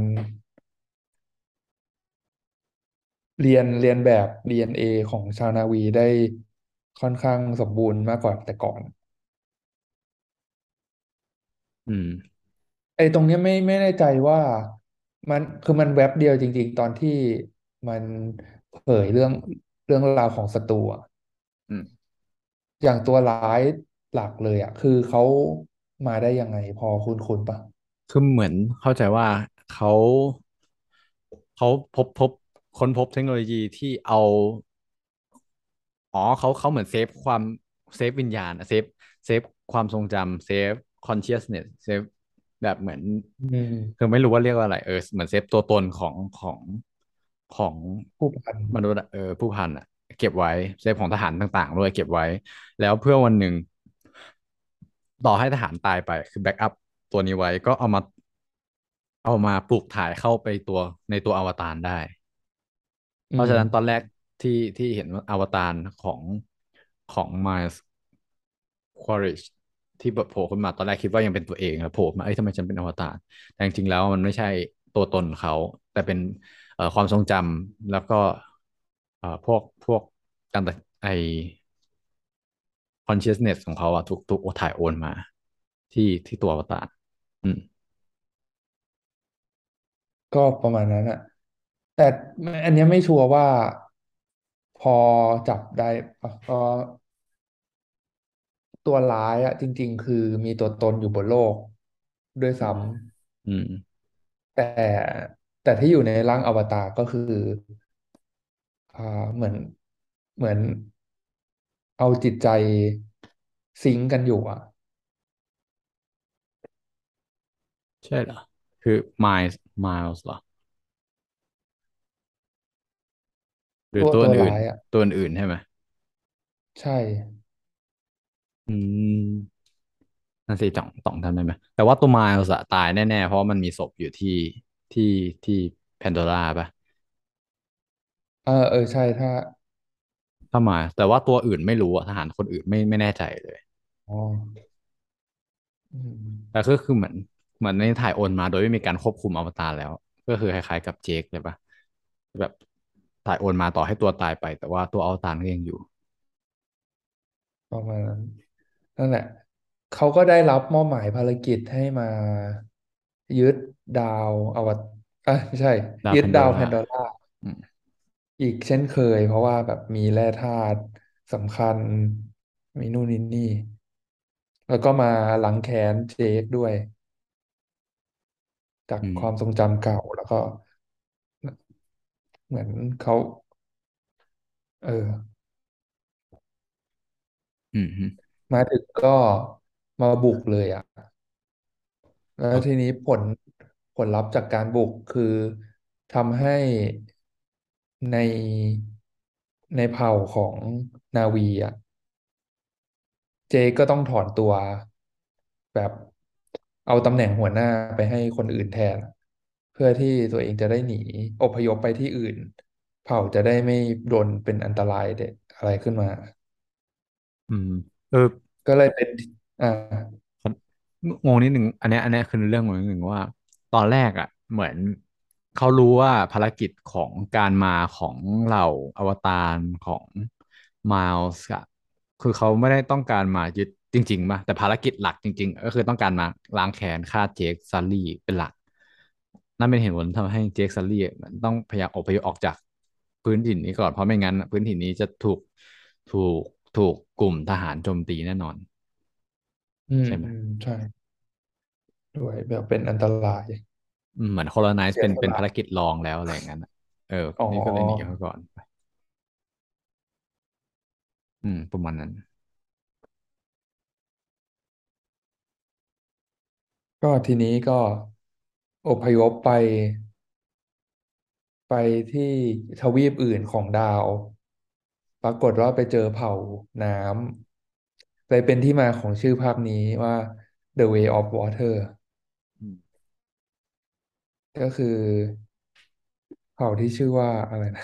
เรียนเรียนแบบ ดี เอ็น เอ ของชาวนาวีได้ค่อนข้างสมบูรณ์มากกว่าแต่ก่อนอืมไอ้ตรงเนี้ยไม่ไม่แน่ใจว่ามันคือมันแว็บเดียวจริงๆตอนที่มันเผยเรื่องเรื่องราวของศัตรูอะอืมอย่างตัวร้ายหลักเลยอ่ะคือเขามาได้ยังไงพอคุณคุณปะคือเหมือนเข้าใจว่าเขาเขาพบพบค้นพบเทคโนโลยีที่เอา อ๋อเขาเขาเหมือนเซฟความเซฟวิญญาณเซฟเซฟความทรงจำเซฟ consciousness เซฟแบบเหมือนอืมคือไม่รู้ว่าเรียกว่าอะไรเออเหมือนเซฟตัวตนของของของผู้พันมนุษย์อะเออผู้พันอะเก็บไว้เซฟของทหารต่างๆด้วยเก็บไว้แล้วเพื่อวันหนึ่งต่อให้ทหารตายไปคือแบ็กอัพตัวนี้ไว้ก็เอามาเอามาปลูกถ่ายเข้าไปตัวในตัวอวตารได้ เพราะอืมฉะนั้นตอนแรกที่ที่เห็นว่าอวตารของของ Miles Quaritch ที่แบบโผล่ขึ้นมาตอนแรกคิดว่ายังเป็นตัวเองแล้วโผล่มาเอ้ยทำไมฉันเป็นอวตารแต่จริงๆแล้วมันไม่ใช่ตัวตนเขาแต่เป็นเอ่อความทรงจำแล้วก็เอ่อพวกพวกการตัดไอ consciousness ของเขาอะถูกถูกถ่ายโอนมาที่ที่ตัวอวตารอืมก็ประมาณนั้นอ่ะแต่อันเนี้ยไม่ชัวร์ว่าพอจับได้ปะก็ตัวร้ายอ่ะจริงๆคือมีตัวตนอยู่บนโลกด้วยซ้อืมำแต่แต่ที่อยู่ในร่างอวตารก็คืออ่าเหมือนเหมือนเอาจิตใจซิงก์กันอยู่อ่ะใช่เหรอคือ Miles Miles เหรอหรือตัวตัวตัวอื่นร้ายอ่ะๆตัวอื่นๆใช่ไหมใช่อืม นั่นสิต่องต่องทำได้ไหมแต่ว่าตัวไมล์ส์อะตายแน่ๆเพราะว่ามันมีศพอยู่ที่ที่ที่แพนโดร่าป่ะเออเออใช่ถ้าถ้ามาแต่ว่าตัวอื่นไม่รู้อะทหารคนอื่นไม่ไม่แน่ใจเลยอ๋ออืแต่มก็คือเหมือนเหมือนในถ่ายโอนมาโดยไม่มีการควบคุมอวตารแล้วก็คือคล้ายๆกับเจคเลยป่ะแบบถ่ายโอนมาต่อให้ตัวตายไปแต่ว่าตัวอวตารก็ยังอยู่ประมาณนั้นนั่นแหละเขาก็ได้รับมอบหมายภารกิจให้มายึดดาวอวตอ่ะไม่ใช่ดาวแพนโดยึดดาวแพร่านดอร่าอืมอีกเช่นเคยเพราะว่าแบบมีแร่ธาตุสำคัญมีนู่นนี่นี่แล้วก็มาล้างแค้นเจคด้วยจากอืมความทรงจำเก่าแล้วก็เหมือนเขาเอออืมอืมมาถึงก็มาบุกเลยอ่ะแล้วโอทีนี้ผลผลลัพธ์จากการบุกคือทำให้ในในเผ่าของนาวีอ่ะเจก็ต้องถอนตัวแบบเอาตำแหน่งหัวหน้าไปให้คนอื่นแทนเพื่อที่ตัวเองจะได้หนีอพยพไปที่อื่นเผ่าจะได้ไม่โดนเป็นอันตรายเด็ดอะไรขึ้นมาอืมเออก็เลยเป็นอ่างงนิดหนึ่งอันเนี้ยอันเนี้ยคือเรื่องงงนิดหนึ่งว่าตอนแรกอ่ะเหมือนเขารู้ว่าภารกิจของการมาของเหล่าอวตารของม i ลส์อะคือเขาไม่ได้ต้องการมายึดจริงๆป่ะแต่ภารกิจหลักจริงๆก็คือต้องการมาล้างแค้นฆ่าเจคซัลลี่เป็นหลักนั่นเป็นเหตุผลทำให้เจคซัลลี่เหมือนต้องพยายามอพยพออกจากพื้นถิ่นนี้ก่อนเพราะไม่งั้นพื้นถิ่นนี้จะถูกถูกถูกกลุ่มทหารโจมตีแน่นอนอืมใช่ไหมอืมใช่ด้วยแบบเป็นอันตรายอืมเหมือน colonize เสียเป็นสละเป็นภารกิจรองแล้วอะไรอย่างนั้นอะเอออ๋นี่ก็เลยหนีอเขาก่อนอืมประมาณนั้นก็ทีนี้ก็อพยพไปไปที่ทวีปอื่นของดาวปรากฏว่าไปเจอเผ่าน้ำเลยเป็นที่มาของชื่อภาพนี้ว่า The Way of Water อืมก็คือเผ่าที่ชื่อว่าอะไรนะ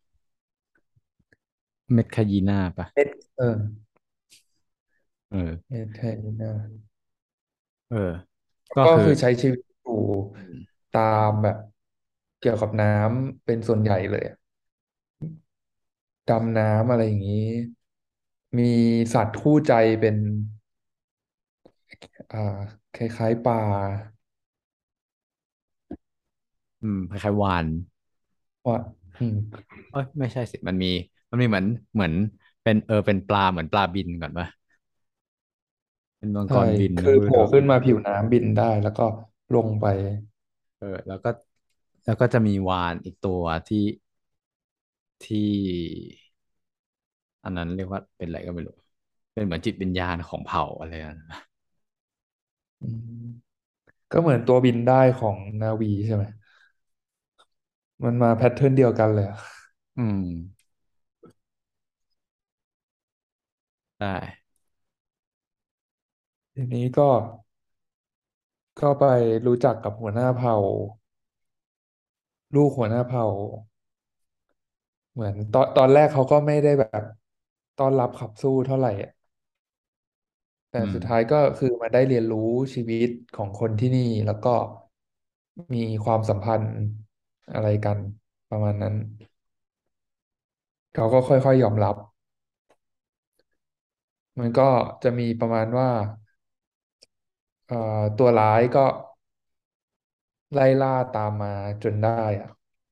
เมดคายีนาปะเม็ดเออเออเม็ดไทยนะเออก็คือก็คือใช้ชีวิตอยู่อืมตามแบบเกี่ยวกับน้ำเป็นส่วนใหญ่เลยอะดำน้ำอะไรอย่างนี้มีสัตว์คู่ใจเป็น อ่าคล้ายๆปลาอืมคล้ายๆวาฬว่าอืมเอ้ยไม่ใช่สิมันมีมันมีเหมือนเหมือนเป็นเออเป็นปลาเหมือนปลาบินก่อนปะเป็นมังกใช่รบินคือโผล่แล้วก็ขึ้นมาผิวน้ำบินได้แล้วก็ลงไปเออแล้วก็แล้วก็จะมีวาฬอีกตัวที่ที่อันนั้นเรียกว่าเป็นอะไรก็ไม่รู้เป็นเหมือนจิตวิญญาณของเผ่าอะไรนะอืมก็เหมือนตัวบินได้ของนาวีใช่ไหมมันมาแพทเทิร์นเดียวกันเลยอะอืมได้ทีนี้ก็ก็ไปรู้จักกับหัวหน้าเผ่าลูกหัวหน้าเผ่าเหมือนตอนตอนแรกเขาก็ไม่ได้แบบต้อนรับขับสู้เท่าไหร่อะแต่อืมสุดท้ายก็คือมาได้เรียนรู้ชีวิตของคนที่นี่แล้วก็มีความสัมพันธ์อะไรกันประมาณนั้นเขาก็ค่อยๆยอมรับมันก็จะมีประมาณว่าเอ่อตัวร้ายก็ไล่ล่าตามมาจนได้อะ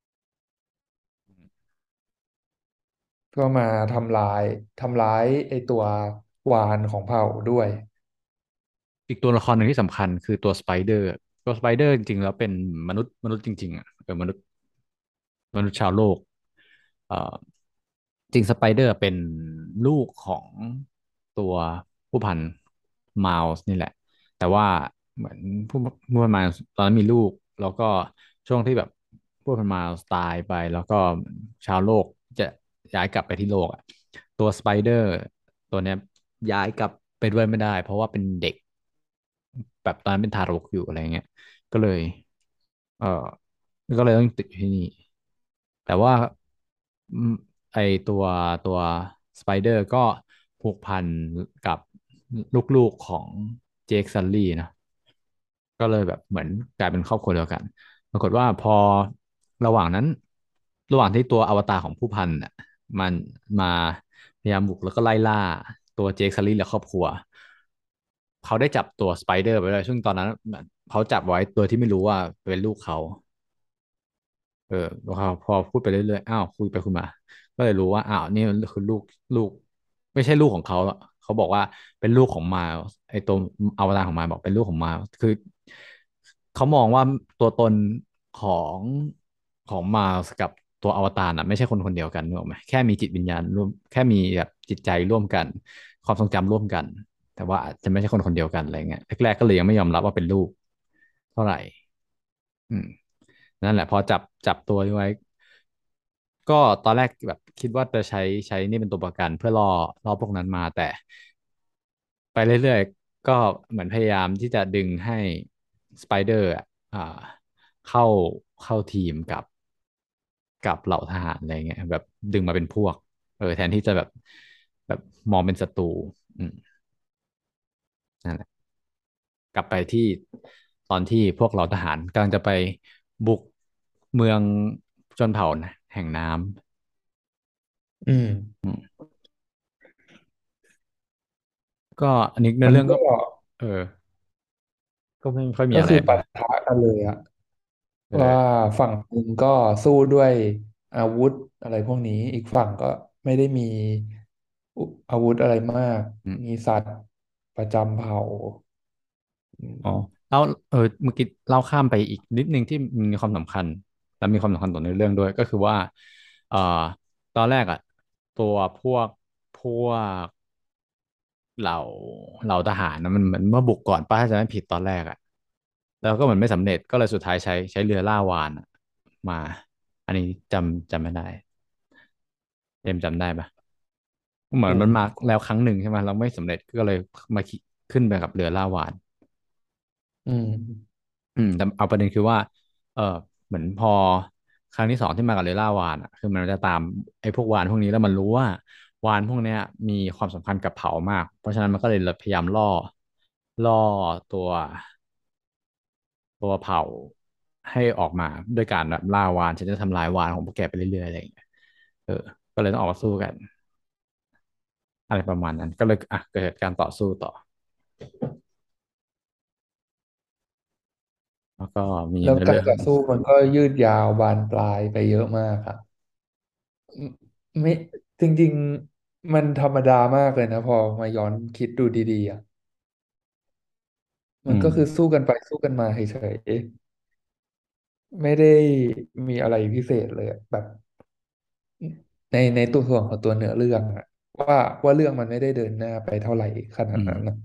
ก็มาทำลายทำร้ายไอตัววานของเผ่าด้วยอีกตัวละครหนึ่งที่สำคัญคือตัวสไปเดอร์ตัวสไปเดอร์จริงๆแล้วเป็นมนุษย์มนุษย์จริงๆอ่ะเออมนุษย์มนุษย์ชาวโลกเอ่อจริงสไปเดอร์เป็นลูกของตัวผู้พันมาลส์นี่แหละแต่ว่าเหมือนผู้ผู้พันมาลส์ตอนนั้นมีลูกแล้วก็ช่วงที่แบบผู้พันมาลส์ตายไปแล้วก็ชาวโลกจะย้ายกลับไปที่โลกอ่ะตัวสไปเดอร์ตัวเนี้ยย้ายกลับไปด้วยไม่ได้เพราะว่าเป็นเด็ก แบบตอนนั้นเป็นทารกอยู่อะไรเงี้ยก็เลยเออก็เลยต้องติดอยู่ที่นี่แต่ว่าอืมไอตัวตัวสไปเดอร์ก็ผูกพันกับลูกๆของเจคซัลลี่นะก็เลยแบบเหมือนกลายเป็นครอบครัวเดียวกันปรากฏว่าพอระหว่างนั้นระหว่างที่ตัวอวตารของผู้พันน่ะมันมาพยายามบุกแล้วก็ไล่ล่าตัวเจคซัลลี่และครอบครัว เขาได้จับตัวสไปเดอร์ไปเลยซึ่งตอนนั้นเขาจับไว้โดยที่ไม่รู้ว่าเป็นลูกเขาเออพอพอพูดไปเรื่อยๆอ้าวคุยไปคุยมาก็เลยรู้ว่าอ้าวนี่คือลูกลูกไม่ใช่ลูกของเขาหรอกเขาบอกว่าเป็นลูกของมายไอ้ตัวอวตารของมายบอกเป็นลูกของมายคือเขามองว่าตัวตนของของมายกับตัวอวตารน่ะไม่ใช่คนคนเดียวกันนึกออกไหมแค่มีจิตวิญญาณร่วมแค่มีแบบจิตใจร่วมกันความทรงจำร่วมกัน แต่ว่าอาจจะไม่ใช่คนคนเดียวกันอะไรเงี้ยแรกๆก็เลยยังไม่ยอมรับว่าเป็นลูกเท่าไหร่อืมนั่นแหละพอจับจับตัวไว้ก็ตอนแรกแบบคิดว่าจะใช้ใช้นี่เป็นตัวประกันเพื่อล่อล่อพวกนั้นมาแต่ไปเรื่อยๆก็เหมือนพยายามที่จะดึงให้สไปเดอร์อ่ะอ่าเข้าเข้าทีมกับกับเหล่าทหารอะไรเงี้ยแบบดึงมาเป็นพวกเออแทนที่จะแบบแบบมองเป็นศัตรูอืมนั่นแหละ กลับไปที่ตอนที่พวกเราทหารกำลังจะไปบุกเมืองชนเผ่านะแห่งน้อืมำอืมก็อันนี้ในมันก็เรื่องก็เออก็ไม่ค่อยมีก็คือปะอะไรมากทะกันเลยอะว่าเออฝั่งหนึ่งก็สู้ด้วยอาวุธอะไรพวกนี้อีกฝั่งก็ไม่ได้มีอุอาวุธอะไรมากอืมมีสัตว์ประจำเผ่าอือ๋อมแล้วเออเมื่อกี้เล่าข้ามไปอีกนิดนึงที่มีความสำคัญและมีความสำคัญต่อในอเรื่องด้วยก็คือว่าเอ่อตอนแรกอ่ะตัวพวกพวกเหล่าเหล่าทหารนะมันเหมือนเมื่อบุกก่อนป้าถ้าจะไม่ผิดตอนแรกอ่ะ แล้วก็เหมือนไม่สำเร็จก็เลยสุดท้ายใช้ใช้เรือล่าวาฬอะมาอันนี้จำจำไม่ได้เอ็มจำได้ปะเหมือนโอ้มันมาแล้วครั้งหนึ่งใช่ไหมเราไม่สำเร็จก็เลยมาขี่ขึ้นไปกับเรือล่าวาฬอืมอืมแต่เอาประเด็นคือว่าเออเหมือนพอครั้งที่สองที่มากับเรือล่าวาฬอ่ะคือมันจะตามไอ้พวกวาฬพวกนี้แล้วมันรู้ว่าวาฬพวกเนี้ยมีความสำคัญกับเผ่ามากเพราะฉะนั้นมันก็เลยพยายามล่อล่อตัวตัวเผ่าให้ออกมาด้วยการแบบล่าวาฬฉันจะทำลายวาฬของพวกแกไปเรื่อยๆอะไรอย่างเงี้ย เออก็เลยต้องออกมาสู้กันอะไรประมาณนั้นก็เลยอ่ะเกิดการต่อสู้ต่อแล้วก็มีแล้วเนื้อเรื่องการต่อสู้มันก็ยืดยาวบานปลายไปเยอะมากครับไม่ไม่จริงๆมันธรรมดามากเลยนะพอมาย้อนคิดดูดีๆอ่ะอืมมันก็คือสู้กันไปสู้กันมาเฉยๆไม่ได้มีอะไรพิเศษเลยอะแบบในในตัวส่วนของตัวเนื้อเรื่องอะว่าว่าเรื่องมันไม่ได้เดินหน้าไปเท่าไหร่ขนาอืมดนั้นนะ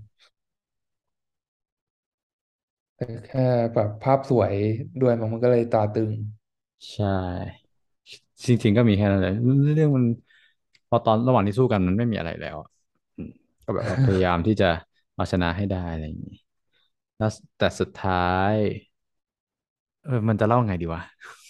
แต่แค่แบบภาพสวยด้วยมันมันก็เลยตาตึงใช่จริงๆก็มีแค่นั้นเลยเรื่องมันพอตอนระหว่างที่สู้กันมันไม่มีอะไรแล้วอะอืมก็แบบว่าพยายามที่จะเอาชนะให้ได้อะไรอย่างนี้แล้วแต่สุดท้ายเออมันจะเล่าไงดีวะ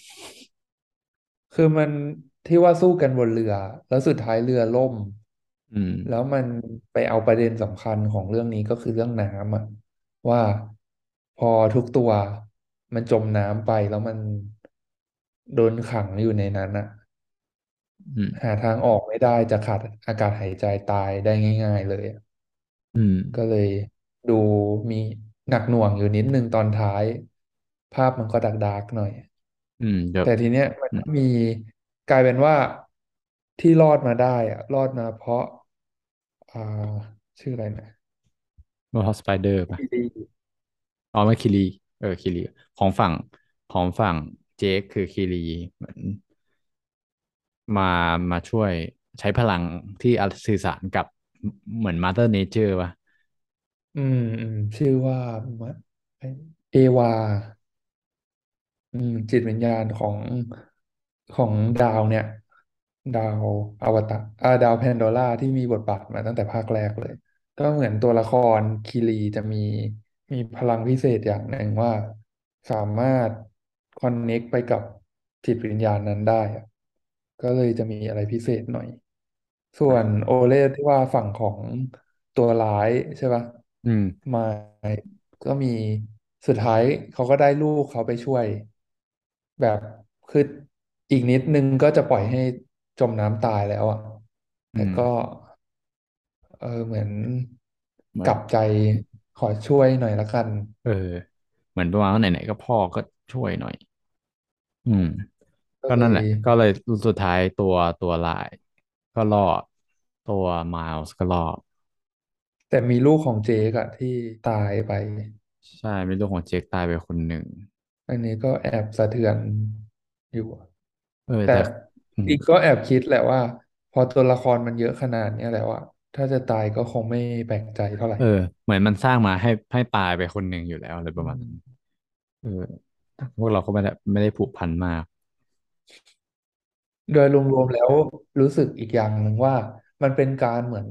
คือมันที่ว่าสู้กันบนเรือแล้วสุดท้ายเรือล่มอืมแล้วมันไปเอาประเด็นสำคัญของเรื่องนี้ก็คือเรื่องน้ำอ่ะว่าพอทุกตัวมันจมน้ำไปแล้วมันโดนขังอยู่ในนั้นอ่ะอืมหาทางออกไม่ได้จะขาดอากาศหายใจตายได้ง่ายๆเลยอะอืมก็เลยดูมีหนักหน่วงอยู่นิดนึงตอนท้ายภาพมันก็ดักดากๆหน่อยอืมแบบแต่ทีเนี้ยมันอืมก็มีกลายเป็นว่าที่รอดมาได้อะรอดมาเพราะอ่าชื่ออะไรนะโมฮอสไปเดอร์ป่ะคิริอ๋อไม่คิรีเออคิรีของฝั่งของฝั่งเจคคือคิรีเหมือน มามาช่วยใช้พลังที่สื่อสารกับเหมือน Mother Nature ป่ะอืมอืมชื่อว่ามะเอวา อืมจิตวิญญาณของของดาวเนี่ยดาวอวตารอ่าดาวแพนโดร่าที่มีบทบาทมาตั้งแต่ภาคแรกเลยก็เหมือนตัวละครคิรีจะมีมีพลังพิเศษอย่างหนึ่งว่าสามารถคอนเน็กไปกับจิตวิญญาณนั้นได้อะก็เลยจะมีอะไรพิเศษหน่อยส่วนโอเล่ที่ว่าฝั่งของตัวร้ายใช่ปะอืมมา ก็มีสุดท้ายเขาก็ได้ลูกเขาไปช่วยแบบคืออีกนิดนึงก็จะปล่อยให้จมน้ำตายแล้วอ่ะอืมแต่ก็เออเหมือนเหมือนกลับใจขอช่วยหน่อยละกันเออเหมือนประมาณว่าไหนๆก็พ่อก็ช่วยหน่อยอืมก็เลยก็นั่นแหละก็เลยสุดท้ายตัวตัวลายก็รอดตัวไมล์ก็รอดแต่มีลูกของเจกอะที่ตายไปใช่มีลูกของเจคตายไปคนหนึ่งอันนี้ก็แอบสะเทือนอยู่แต่เออแต่อืมอีกก็แอบคิดแหละว่าพอตัวละครมันเยอะขนาดเนี้ยแล้วอะถ้าจะตายก็คงไม่แปลกใจเท่าไหร่เออเหมือนมันสร้างมาให้ให้ตายไปคนหนึ่งอยู่แล้วอะไรปอืระมาณนั้นมเออพวกเราก็ไม่ได้ไม่ได้ผูกพันมากโดยรวมๆแล้วรู้สึกอีกอย่างหนึ่งว่ามันเป็นการเหมือน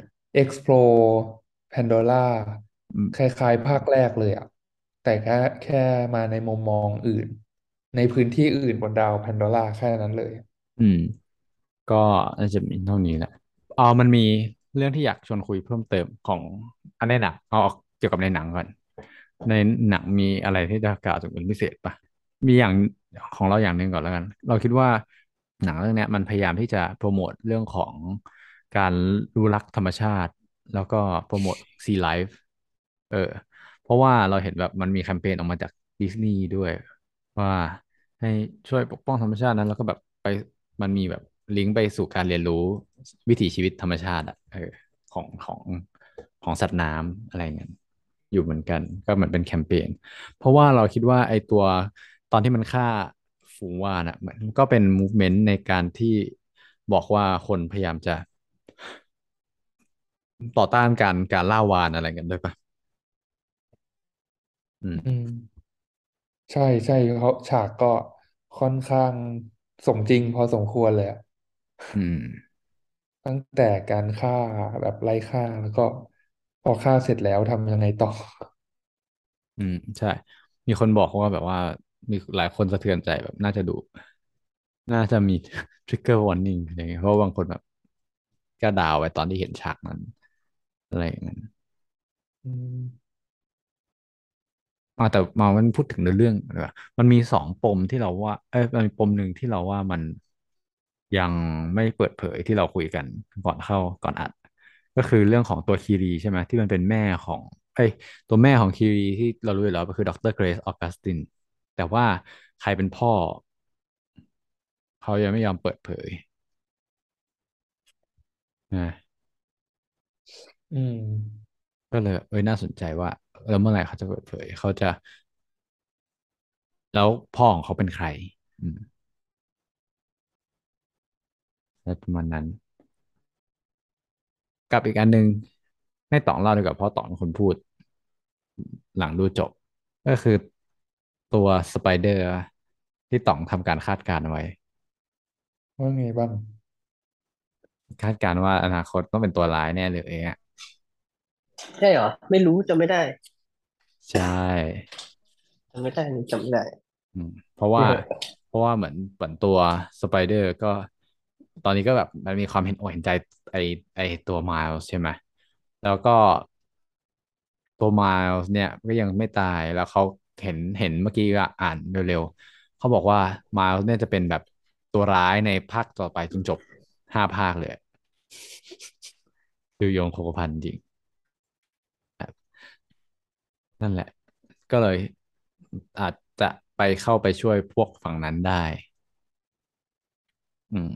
explore Pandora อืมคล้ายๆภาคแรกเลยอะแต่แค่แค่มาในมุมมองอื่นในพื้นที่อื่นบนดาว Pandora แค่นั้นเลยอืม ก็น่าจะมีเท่านี้แหละอ๋อมันมีเรื่องที่อยากชวนคุยเพิ่มเติมของอันในหนังเอาเอาเกี่ยวกับในหนังก่อนในหนังมีอะไรที่จะกล่าวถึงเป็นพิเศษปะมีอย่างของเราอย่างหนึ่งก่อนแล้วกันเราคิดว่าหนังเรื่องเนี้ยมันพยายามที่จะโปรโมทเรื่องของการรู้รักธรรมชาติแล้วก็โปรโมทซีไลฟ์เออเพราะว่าเราเห็นแบบมันมีแคมเปญออกมาจากดิสนีย์ด้วยว่าให้ช่วยปกป้องธรรมชาตินั้นแล้วก็แบบไป มันมีแบบลิงก์ไปสู่การเรียนรู้วิถีชีวิตธรรมชาติอะเออของของของสัตว์น้ำอะไรเงี้ยอยู่เหมือนกันก็เหมือนเป็นแคมเปญเพราะว่าเราคิดว่าไอตัวตอนที่มันฆ่าฝูงวาฬน่ะเหมือนก็เป็นมูฟเมนต์ในการที่บอกว่าคนพยายามจะต่อต้านการการล่าวาฬอะไรกันด้วยปะอืมอืมใช่ใช่เขาฉากก็ค่อนข้างสมจริงพอสมควรเลยอะอืมตั้งแต่การฆ่าแบบไล่ฆ่าแล้วก็พอฆ่าเสร็จแล้วทำยังไงต่ออืมใช่มีคนบอกว่าแบบว่ามีหลายคนสะเทือนใจแบบน่าจะดู น่าจะมี trigger warning อะไรเงี้ยเพราะว่าบางคนแบบก็ดาวไว้ตอนที่เห็นฉากนั้นอะไรอย่างนั้นอืมอ่าแต่มามันพูดถึงเรื่องเรื่องดีกว่ามันมีสองปมที่เราว่าเอ้ยมันมีปมหนึ่งที่เราว่ามันยังไม่เปิดเผยที่เราคุยกันก่อนเข้าก่อนอัดก็คือเรื่องของตัวคีรีใช่ไหมที่มันเป็นแม่ของอ้ยตัวแม่ของคิรีที่เรารู้อยู่แล้วก็คือดรเกรซออกัสตินแต่ว่าใครเป็นพ่อเขายังไม่ยอมเปิดเผยนะอืมก็เลยเอ้ยน่าสนใจว่าแล้วเมื่อไหร่เขาจะเปิดเผยเขาจะแล้วพ่อของเขาเป็นใครอืมอะไรประมาณนั้นกับอีกอันหนึ่งให้ต๋องเล่าดีกว่าเพราะต๋องเป็นคนพูดหลังดูจบก็คือตัวสไปเดอร์ที่ต๋องทำการคาดการณ์เอาไว้ว่าไงบ้างคาดการณ์ว่าอนาคตต้องเป็นตัวร้ายแน่เลยอ่ะใช่เหรอไม่รู้จำไม่ได้ใช่จำไม่ได้นี่จำไม่ได้อืมเพราะว่าเพราะว่าเหมือนเหมือนตัวสไปเดอร์ก็ตอนนี้ก็แบบมันมีความเห็นอกเห็นใจไอไอตัวไมล์ใช่ไหมแล้วก็ตัวไมล์เนี่ยก็ยังไม่ตายแล้วเขาเห็นเห็นเมื่อกี้ก็อ่านเร็วๆเขาบอกว่าไมล์เนี่ยจะเป็นแบบตัวร้ายในภาคต่อไปจนจบห้าภาคเลยคือโยงโคกพันจริง นั่นแหละก็เลยอาจจะไปเข้าไปช่วยพวกฝั่งนั้นได้อืม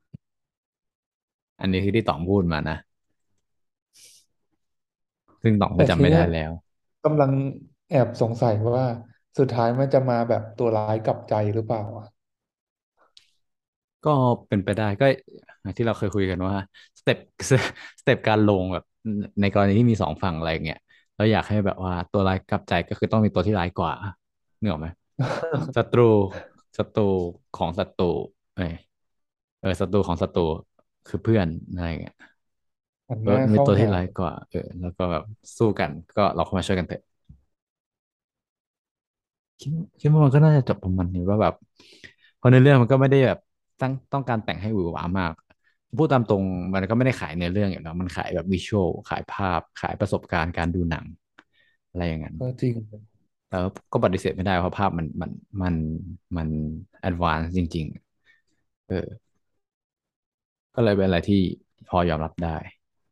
อันนี้คือที่ต๋องพูดมานะซึ่งต๋องก็จำแต่ทีเนี้ยไม่ได้แล้วกำลังแอบสงสัยว่าสุดท้ายมันจะมาแบบตัวร้ายกลับใจหรือเปล่าอ่ะก็เป็นไปได้ก็อย่างที่เราเคยคุยกันว่าสเต็ปสเต็ปการลงแบบในกรณีที่มีสองฝั่งอะไรอย่างเงี้ยเราอยากให้แบบว่าตัวร้ายกลับใจก็คือต้องมีตัวที่ร้ายกว่านึกออกไหมศัตรูศัตรูของศัตรูเอยเออศัตรูของศัตรูคือเพื่อนอะไรอย่างเงี้ยมันก็น่าเข้ามีตัวที่หาร้ายกว่าเออแล้วก็แบบสู้กันก็เราเข้ามาช่วยกันเถอะคิดคิดว่ามันก็น่าจะจบประมาณนี้ว่าแบบเพราะในเรื่องมันก็ไม่ได้แบบตั้งต้องการแต่งให้หวือหวามากพูดตามตรงมันก็ไม่ได้ขายเนื้อเรื่องอย่างเดียวมันขายแบบวิชวลขายภาพขายประสบการณ์การดูหนังอะไรอย่างนั้นก็จริงแล้วก็ปฏิเสธไม่ได้เพราะภาพมันมันมันมันแอดวานซ์จริงๆเออก็เลยเป็นอะไรที่พอยอมรับได้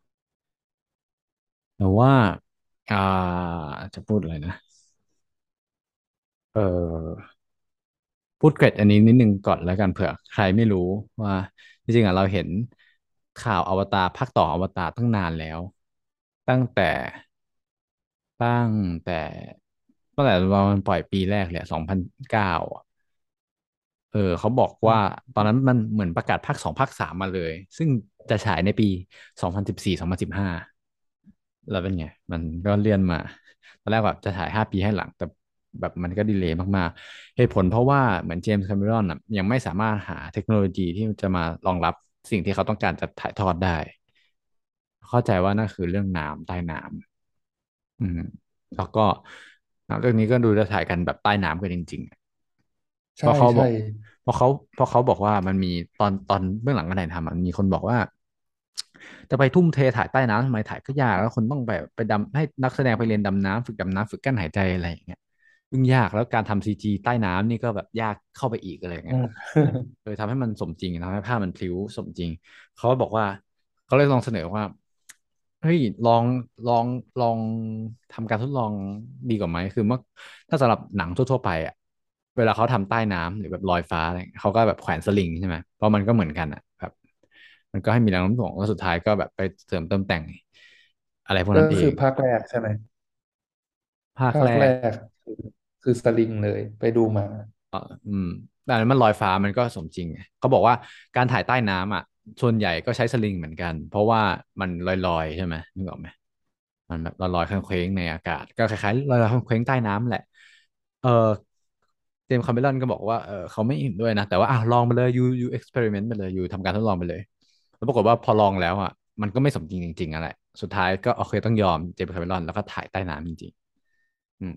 แต่ว่าอ่าจะพูดอะไรนะเออ พูดเกร็ดอันนี้นิดนึงก่อนแล้วกันเผื่อใครไม่รู้ว่าจริงๆอ่ะเราเห็นข่าวอวตารภาคต่ออวตารตั้งนานแล้วตั้งแต่ตั้งแต่ตั้งแต่มันปล่อยปีแรกเลยสองพันเก้าเออเขาบอกว่าอืมตอนนั้นมันเหมือนประกาศภาคสองภาคสามมาเลยซึ่งจะฉายในปีสองพันสิบสี่สองพันสิบห้าแล้วเป็นไงมันก็เลื่อนมาตอนแรกแบบจะถ่ายห้าปีให้หลังแต่แบบมันก็ดีเลย์มากๆเหตุผลเพราะว่าเหมือนเจมส์แคมเมรอนอ่ะยังไม่สามารถหาเทคโนโลยีที่จะมารองรับสิ่งที่เขาต้องการจะถ่ายทอดได้เข้าใจว่านั่นคือเรื่องน้ำใต้น้ำอืมแล้วก็เรื่องนี้ก็ดูจะถ่ายกันแบบใต้น้ำกันจริงๆเพใช่ใช่ราะเขาบอกเพราะเขาเพราะเขาบอกว่ามันมีตอนตอนเบื้องหลังการถ่ายทำอะมันมีคนบอกว่าจะไปทุ่มเทถ่ายใต้น้ำทำไมถ่ายก็ยากแล้วคนต้องไปไปดำให้นักแสดงไปเรียนดำน้ำฝึกดำน้ำฝึกกั้นหายใจอะไรอย่างเงี้ยยุ่งยากแล้วการทำซีจีใต้น้ำนี่ก็แบบยากเข้าไปอีกอะไรอย่างอืเงี้ยมโดยทำให้มันสมจริงทำให้ภาพมันพลิ้วสมจริงเขาบอกว่าเขาเลยลองเสนอว่าเฮ้ยลองลองลองทำการทดลองดีกว่าไหมคือเมื่อถ้าสำหรับหนังทั่วๆไปอ่ะเวลาเขาทำใต้น้ำหรือแบบลอยฟ้าอะไรเงี้ยเขาก็แบบแขวนสลิงใช่ไหมเพราะมันก็เหมือนกันอ่ะแบบมันก็ให้มีแรงโน้มถ่วงแล้วสุดท้ายก็แบบไปเสริมเติมแต่งอะไรพวกก็นั้นเองคือภาคแรกใช่ไหมภาคแรภาคแรกกคือคือสลิงเลยไปดูมาเอออืมแต่อันนั้นมันลอยฟ้ามันก็สมจริงไงเขาบอกว่าการถ่ายใต้น้ำอ่ะส่วนใหญ่ก็ใช้สลิงเหมือนกันเพราะว่ามันลอยๆใช่ไหมนึกออกไหมมันแบบลอยๆเคว้งๆในอากาศก็คล้ายๆลอยๆเคว้งๆใต้น้ำแหละเออเจมส์คาเมรอนก็บอกว่าเออเขาไม่เห็นด้วยนะแต่ว่าอ่ะลองไปเลยยูยูเอ็กซ์เพร์เมนต์ไปเลยยูทำการทดลองไปเลยแล้วปรากฏว่าพอลองแล้วอ่ะมันก็ไม่สมจริงจริงๆอะไรสุดท้ายก็โอเคต้องยอมเจมส์คาเมรอนแล้วก็ถ่ายใต้น้ำจริงๆอืม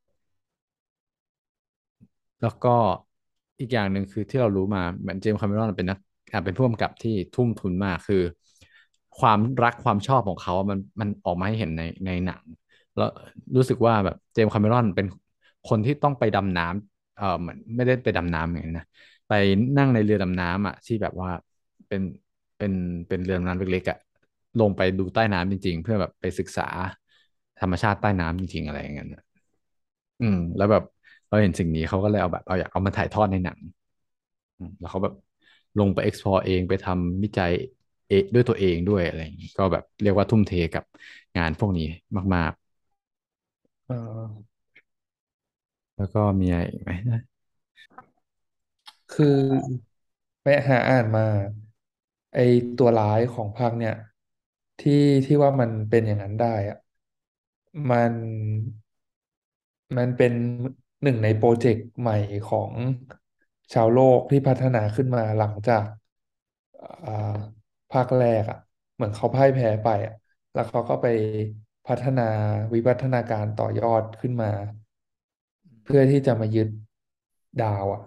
แล้วก็อีกอย่างหนึ่งคือที่เรารู้มาเหมือนเจมส์คาเมรอนเป็นนักอ่าเป็นผู้กำกับที่ทุ่มทุนมากคือความรักความชอบของเขาอะมันมันออกมาให้เห็นในในหนังแล้วรู้สึกว่าแบบเจมส์คาเมรอนเป็นคนที่ต้องไปดำน้ำเออเหมือนไม่ได้ไปดำน้ำอย่างนี้นะไปนั่งในเรือดำน้ำอ่ะที่แบบว่าเป็นเป็นเป็นเรือดำน้ำเล็กๆอ่ะลงไปดูใต้น้ำจริงๆเพื่อแบบไปศึกษาธรรมชาติใต้น้ำจริงๆอะไรอย่างเงี้ยนะอืมแล้วแบบเราเห็นสิ่งนี้เขาก็เลยเอาแบบเอาอยากเอามาถ่ายทอดในหนังอืมแล้วเขาแบบลงไป explore เองไปทำวิจัยเองด้วยตัวเองด้วยอะไรอย่างงี้ก็แบบเรียกว่าทุ่มเทกับงานพวกนี้มากเออๆแล้วก็มีอะไรอีกไหมนะคือไปหาอ่านมาไอตัวร้ายของภาคเนี่ยที่ที่ว่ามันเป็นอย่างนั้นได้อะมันมันเป็นหนึ่งในโปรเจกต์ใหม่ของชาวโลกที่พัฒนาขึ้นมาหลังจากอ่าภาคแรกอ่ะเหมือนเขาพ่ายแพ้ไปอ่ะแล้วเขาก็ไปพัฒนาวิวัฒนาการต่อยอดขึ้นมาเพื่อที่จะมายึดดาวอ่ะ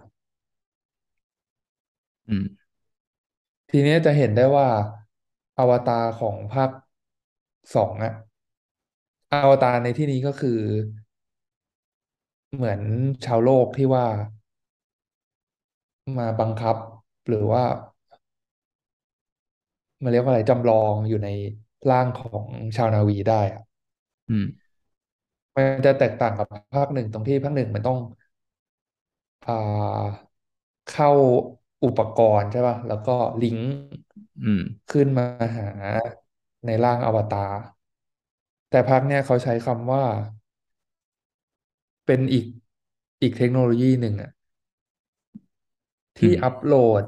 อืมทีนี้จะเห็นได้ว่าอวตารของภาคสองอะอวตารในที่นี้ก็คือเหมือนชาวโลกที่ว่ามาบังคับหรือว่ามาเรียกว่าอะไรจำลองอยู่ในร่างของชาวนาวีได้อะอืมมันจะแตกต่างกับภาคหนึ่งตรงที่ภาคหนึ่งมันต้องอ่าเข้าอุปกรณ์ใช่ป่ะแล้วก็ลิงก์อืมขึ้นมาหาในร่างอวตารแต่ภาคเนี้ยเขาใช้คำว่า เป็นอีกอีกเทคโนโลยีหนึ่งอะอืที่มอัปโหลด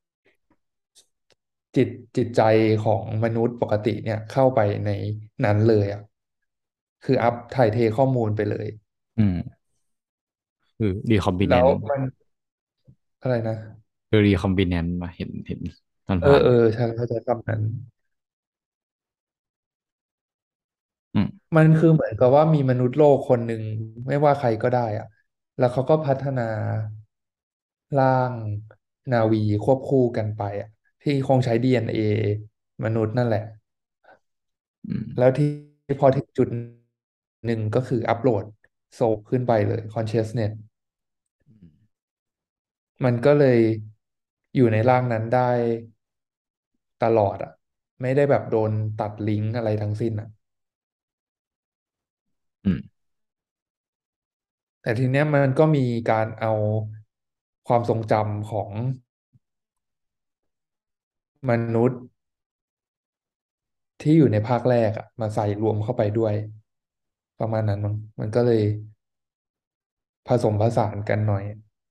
จิตจิตใจของมนุษย์ปกติเนี่ยเข้าไปในนั้นเลยอะคืออัพถ่ายเทข้อมูลไปเลยอืมคือแล้ว recombinant มันอะไรนะคือ recombinant มาเห็นเห็นมันเออผ่านเออใช่เข้าใจคำนั้นอืมมันคือเหมือนกับว่ามีมนุษย์โลกคนหนึ่งไม่ว่าใครก็ได้อะแล้วเขาก็พัฒนาร่างนาวีควบคู่กันไปอะที่คงใช้ ดี เอ็น เอ มนุษย์นั่นแหละอืมแล้วที่พอถึงจุดหนึ่งก็คืออัปโหลดโซลขึ้นไปเลย consciousness มันก็เลยอยู่ในร่างนั้นได้ตลอดอ่ะไม่ได้แบบโดนตัดลิงก์อะไรทั้งสิ้นอ่ะอืมแต่ทีเนี้ยมันก็มีการเอาความทรงจำของมนุษย์ที่อยู่ในภาคแรกอ่ะมาใส่รวมเข้าไปด้วยประมาณนั้นมั้งมันก็เลยผสมผสานกันหน่อย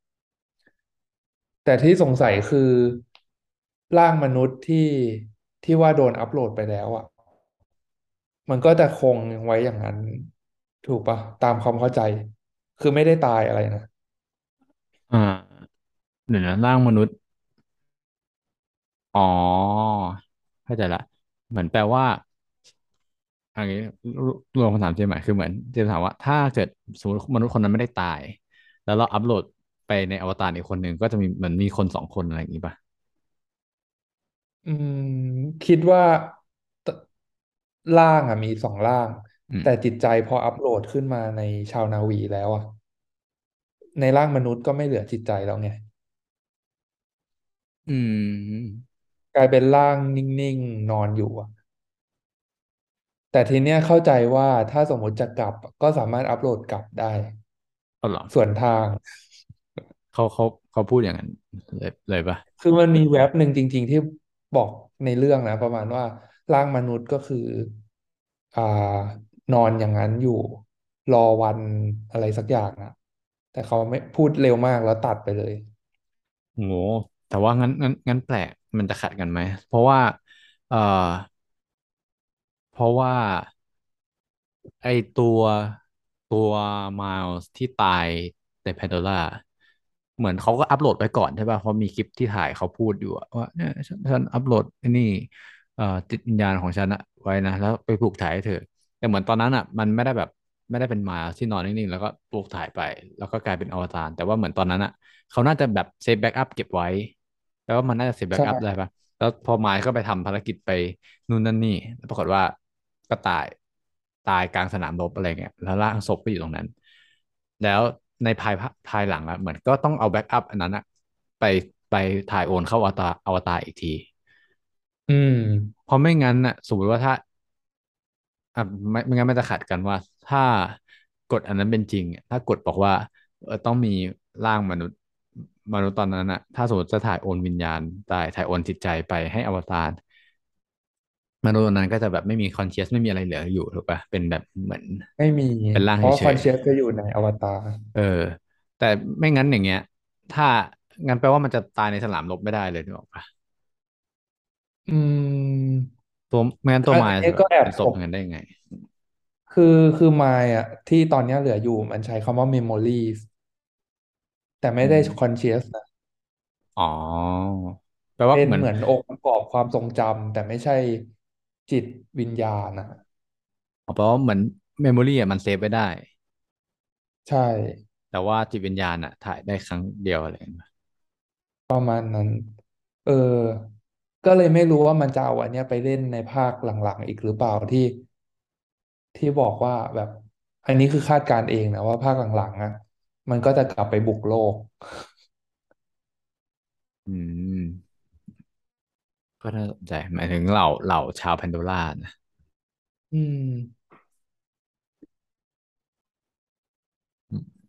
แต่ที่สงสัยคือร่างมนุษย์ที่ที่ว่าโดนอัปโหลดไปแล้วอ่ะ มันก็จะคงไว้อย่างนั้นถูกปะตามความเข้าใจคือไม่ได้ตายอะไรนะอ่าเดี๋ยวนะร่างมนุษย์อ๋อเข้าใจละเหมือนแปลว่าอันนี้รวมคำถามเจมส์ใหม่คือเหมือนเจมส์ถามว่าถ้าเกิดสมมติมนุษย์คนนั้นไม่ได้ตายแล้วเราอัปโหลดไปในอวตารอีกคนหนึ่งก็จะมีเหมือนมีคนสองคนอะไรอย่างนี้ป่ะอืมคิดว่าตร่างอ่ะมีสองร่างอืมแต่จิตใจพออัปโหลดขึ้นมาในชาวนาวีแล้วอ่ะในร่างมนุษย์ก็ไม่เหลือจิตใจแล้วไงอืมกลายเป็นร่างนิ่งๆนอนอยู่อะแต่ทีเนี้ยเข้าใจว่าถ้าสมมติจะกลับก็สามารถอัปโหลดกลับได้เอาเหรอส่วนทางเขาเขาเขาพูดอย่างนั้นเลยเลยป่ะคือมันมีเว็บหนึ่งจริงๆที่บอกในเรื่องนะประมาณว่าร่างมนุษย์ก็คืออ่านอนอย่างนั้นอยู่รอวันอะไรสักอย่างอะแต่เขาไม่พูดเร็วมากแล้วตัดไปเลยโหแต่ว่างั้นงั้นงั้นแปลกมันจะขัดกันไหมเพราะว่าเอ่อ เพราะว่าไอตัวตัวม i l ส์ที่ตายในแพนโดร่าเหมือนเขาก็อัปโหลดไปก่อนใช่ป่ะเพราะมีคลิปที่ถ่ายเขาพูดอยู่อะว่าเนี่ยฉันฉันอัปโหลดไอ้นี่เอ่อจิตวิญญาณของฉันอะไว้นะแล้วไปปลูกถ่ายให้เธอแต่เหมือนตอนนั้นอะมันไม่ได้แบบไม่ได้เป็นม i l ส์ที่นอนนิ่งๆแล้วก็ปลูกถ่ายไปแล้วก็กลายเป็นอวตารแต่ว่าเหมือนตอนนั้นอะเขาน่าจะแบบเซฟแบ็กอัพเก็บไว้แปลว่ามันน่าจะเซฟแบ็กอัพได้ใช่ปะ แล้วพอมายก็ไปทำภารกิจไปนู่นนั่นนี่แล้วปรากฏว่าก็ตายตายกลางสนามรบอะไรเงี้ยแล้วร่างศพก็อยู่ตรงนั้นแล้วในภายภาภายหลังอ่ะเหมือนก็ต้องเอาแบ็กอัพอันนั้นอ่ะไปไปถ่ายโอนเข้าอวตารอวตารอีกทีอืมเพราะไม่งั้นอ่ะสมมติว่าถ้าอ่ะไม่ไม่งั้นมันจะขัดกันว่าถ้ากฎอันนั้นเป็นจริงอะถ้ากฎบอกว่าเออต้องมีร่างมนุษย์มนุษย์ตอนนั้นอะถ้าสมมติจะถ่ายโอนวิญญาณได้ถ่ายโอนจิตใจไปให้อวตารมนุษย์ตอนนั้นก็จะแบบไม่มีคอนเชียสไม่มีอะไรเหลืออยู่ถูกปะเป็นแบบเหมือนไม่มีเป็นร่างเพราะคอนเฉยเชียสจะอยู่ในอวตารๆเออแต่ไม่งั้นอย่างเงี้ยถ้างั้นแปลว่ามันจะตายในสนามรบไม่ได้เลยถูกปะอืมตัวไม่งั้นตัวอันมายอันนี้ก็แอบเป็นศพอย่างตกนั้นได้ยังไงคือคือมายอ่ะที่ตอนเนี้ยเหลืออยู่มันใช้คำว่า memories แต่ไม่ได้อืม conscious นะอ๋อแปลว่าเหมือนเป็นเหมือนองค์ประกอบความทรงจำแต่ไม่ใช่จิตวิญญาณนะอ๋อแปลว่าเหมือนเมมโมรี่อ่ะมันเซฟไว้ได้ใช่แต่ว่าจิตวิญญาณอ่ะถ่ายได้ครั้งเดียวอะไรอย่างเงี้ยประมาณนั้นเออก็เลยไม่รู้ว่ามันจะเอาอันเนี้ยไปเล่นในภาคหลังๆอีกหรือเปล่าที่ที่บอกว่าแบบอันนี้คือคาดการณ์เองนะว่าภาคหลังๆอ่ะมันก็จะกลับไปบุกโลกอืมก็น่าสนใจหมายถึงเหล่าเหล่าชาวแพนโดร่านะอืมอืม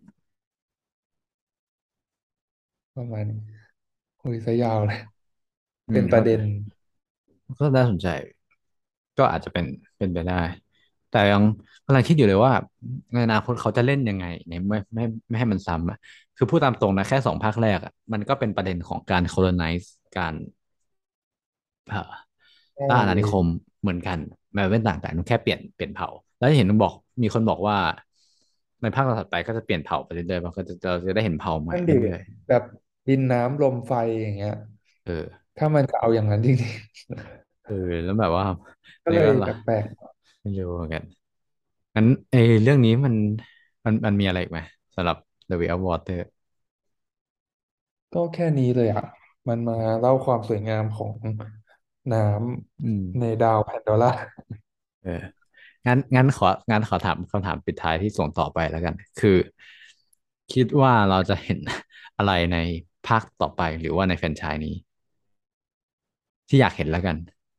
ประมาณนี้คุยซะยาวเลยอืมก็เป็นประเด็นก็น่าสนใจก็อาจจะเป็นเป็นไปได้แต่ยังกำลังคิดอยู่เลยว่าในอนาคตเขาจะเล่นยังไงในไม่ไม่ไม่ให้มันซ้ำอ่ะคือพูดตามตรงนะแค่สองภาคแรกอ่ะมันก็เป็นประเด็นของการ colonize การ เอ่อใช่ต้านอาณานิคมเหมือนกันแม้เป็นต่างแต่มันแค่เปลี่ยนเปลี่ยนเผ่าแล้วเห็นมันบอกมีคนบอกว่าในภาคต่อไปก็จะเปลี่ยนเผ่าไปเรื่อยๆมันก็จะเราจะได้เห็นเผ่าใหม่นั่นดิเรื่อยแบบดินน้ำลมไฟอย่างเงี้ยๆเออถ้ามันจะเอาอย่างนั้นจริงเออแล้วแบบว่าๆก็เลยอันนี้ก็ละแปลกไม่รู้เหมือนกันงั้นเออเรื่องนี้มันมันมันมีอะไรอีกไหมสำหรับ The Way of Water ๆก็แค่นี้เลยอ่ะมันมาเล่าความสวยงามของน้อืมำในดาวแพนโดร่าเอองั้นงั้นของั้นขอถามคำถามปิดท้ายที่ส่งต่อไปแล้วกันคือคิดว่าเราจะเห็นอะไรในภาคต่อไปหรือว่าในแฟรนไชส์นี้ที่อยากเห็นแล้วกัน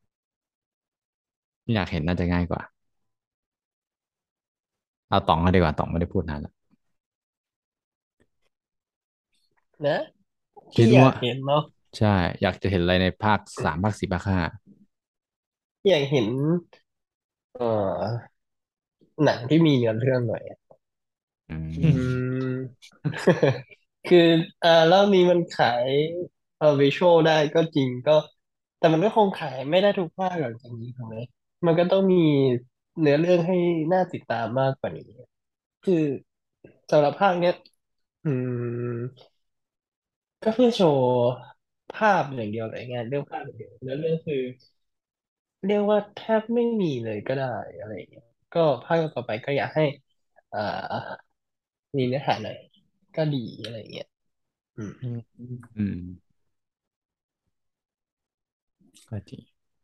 ที่อยากเห็นน่าจะง่ายกว่าเอาต๋องก็ดีกว่าต๋องไม่ได้พูดนานแล้วนะที่อยากคิดว่าเห็นเนาะใช่อยากจะเห็นอะไรในภาคสามภาคสี่ภาคห้าอยากเห็นเอ่อหนังที่มีเนื้อเรื่องหน่อยอือืมมคืออ่ารอบนี้มันขายเอ่อวิชวลได้ก็จริงก็แต่มันก็คงขายไม่ได้ทุกภาคหลังจากนี้ถูกไหมมันก็ต้องมีเนื้อเรื่องให้น่าติดตามมากกว่านี้คือสำหรับภาคเนี้ยอืมก็เพื่อโชว์ภาพอย่างเดียวเลยงานเรื่องภาพอย่างเดียวเนื้อเรื่องคือเรียกว่าแทบไม่มีเลยก็ได้อะไรอย่างเงี้ยก็ภาคต่อไปก็อยากให้อ่ามีเนื้อหาหน่อยก็ดีอะไรอย่างเงี้ย อืมอืมอืมก็จริง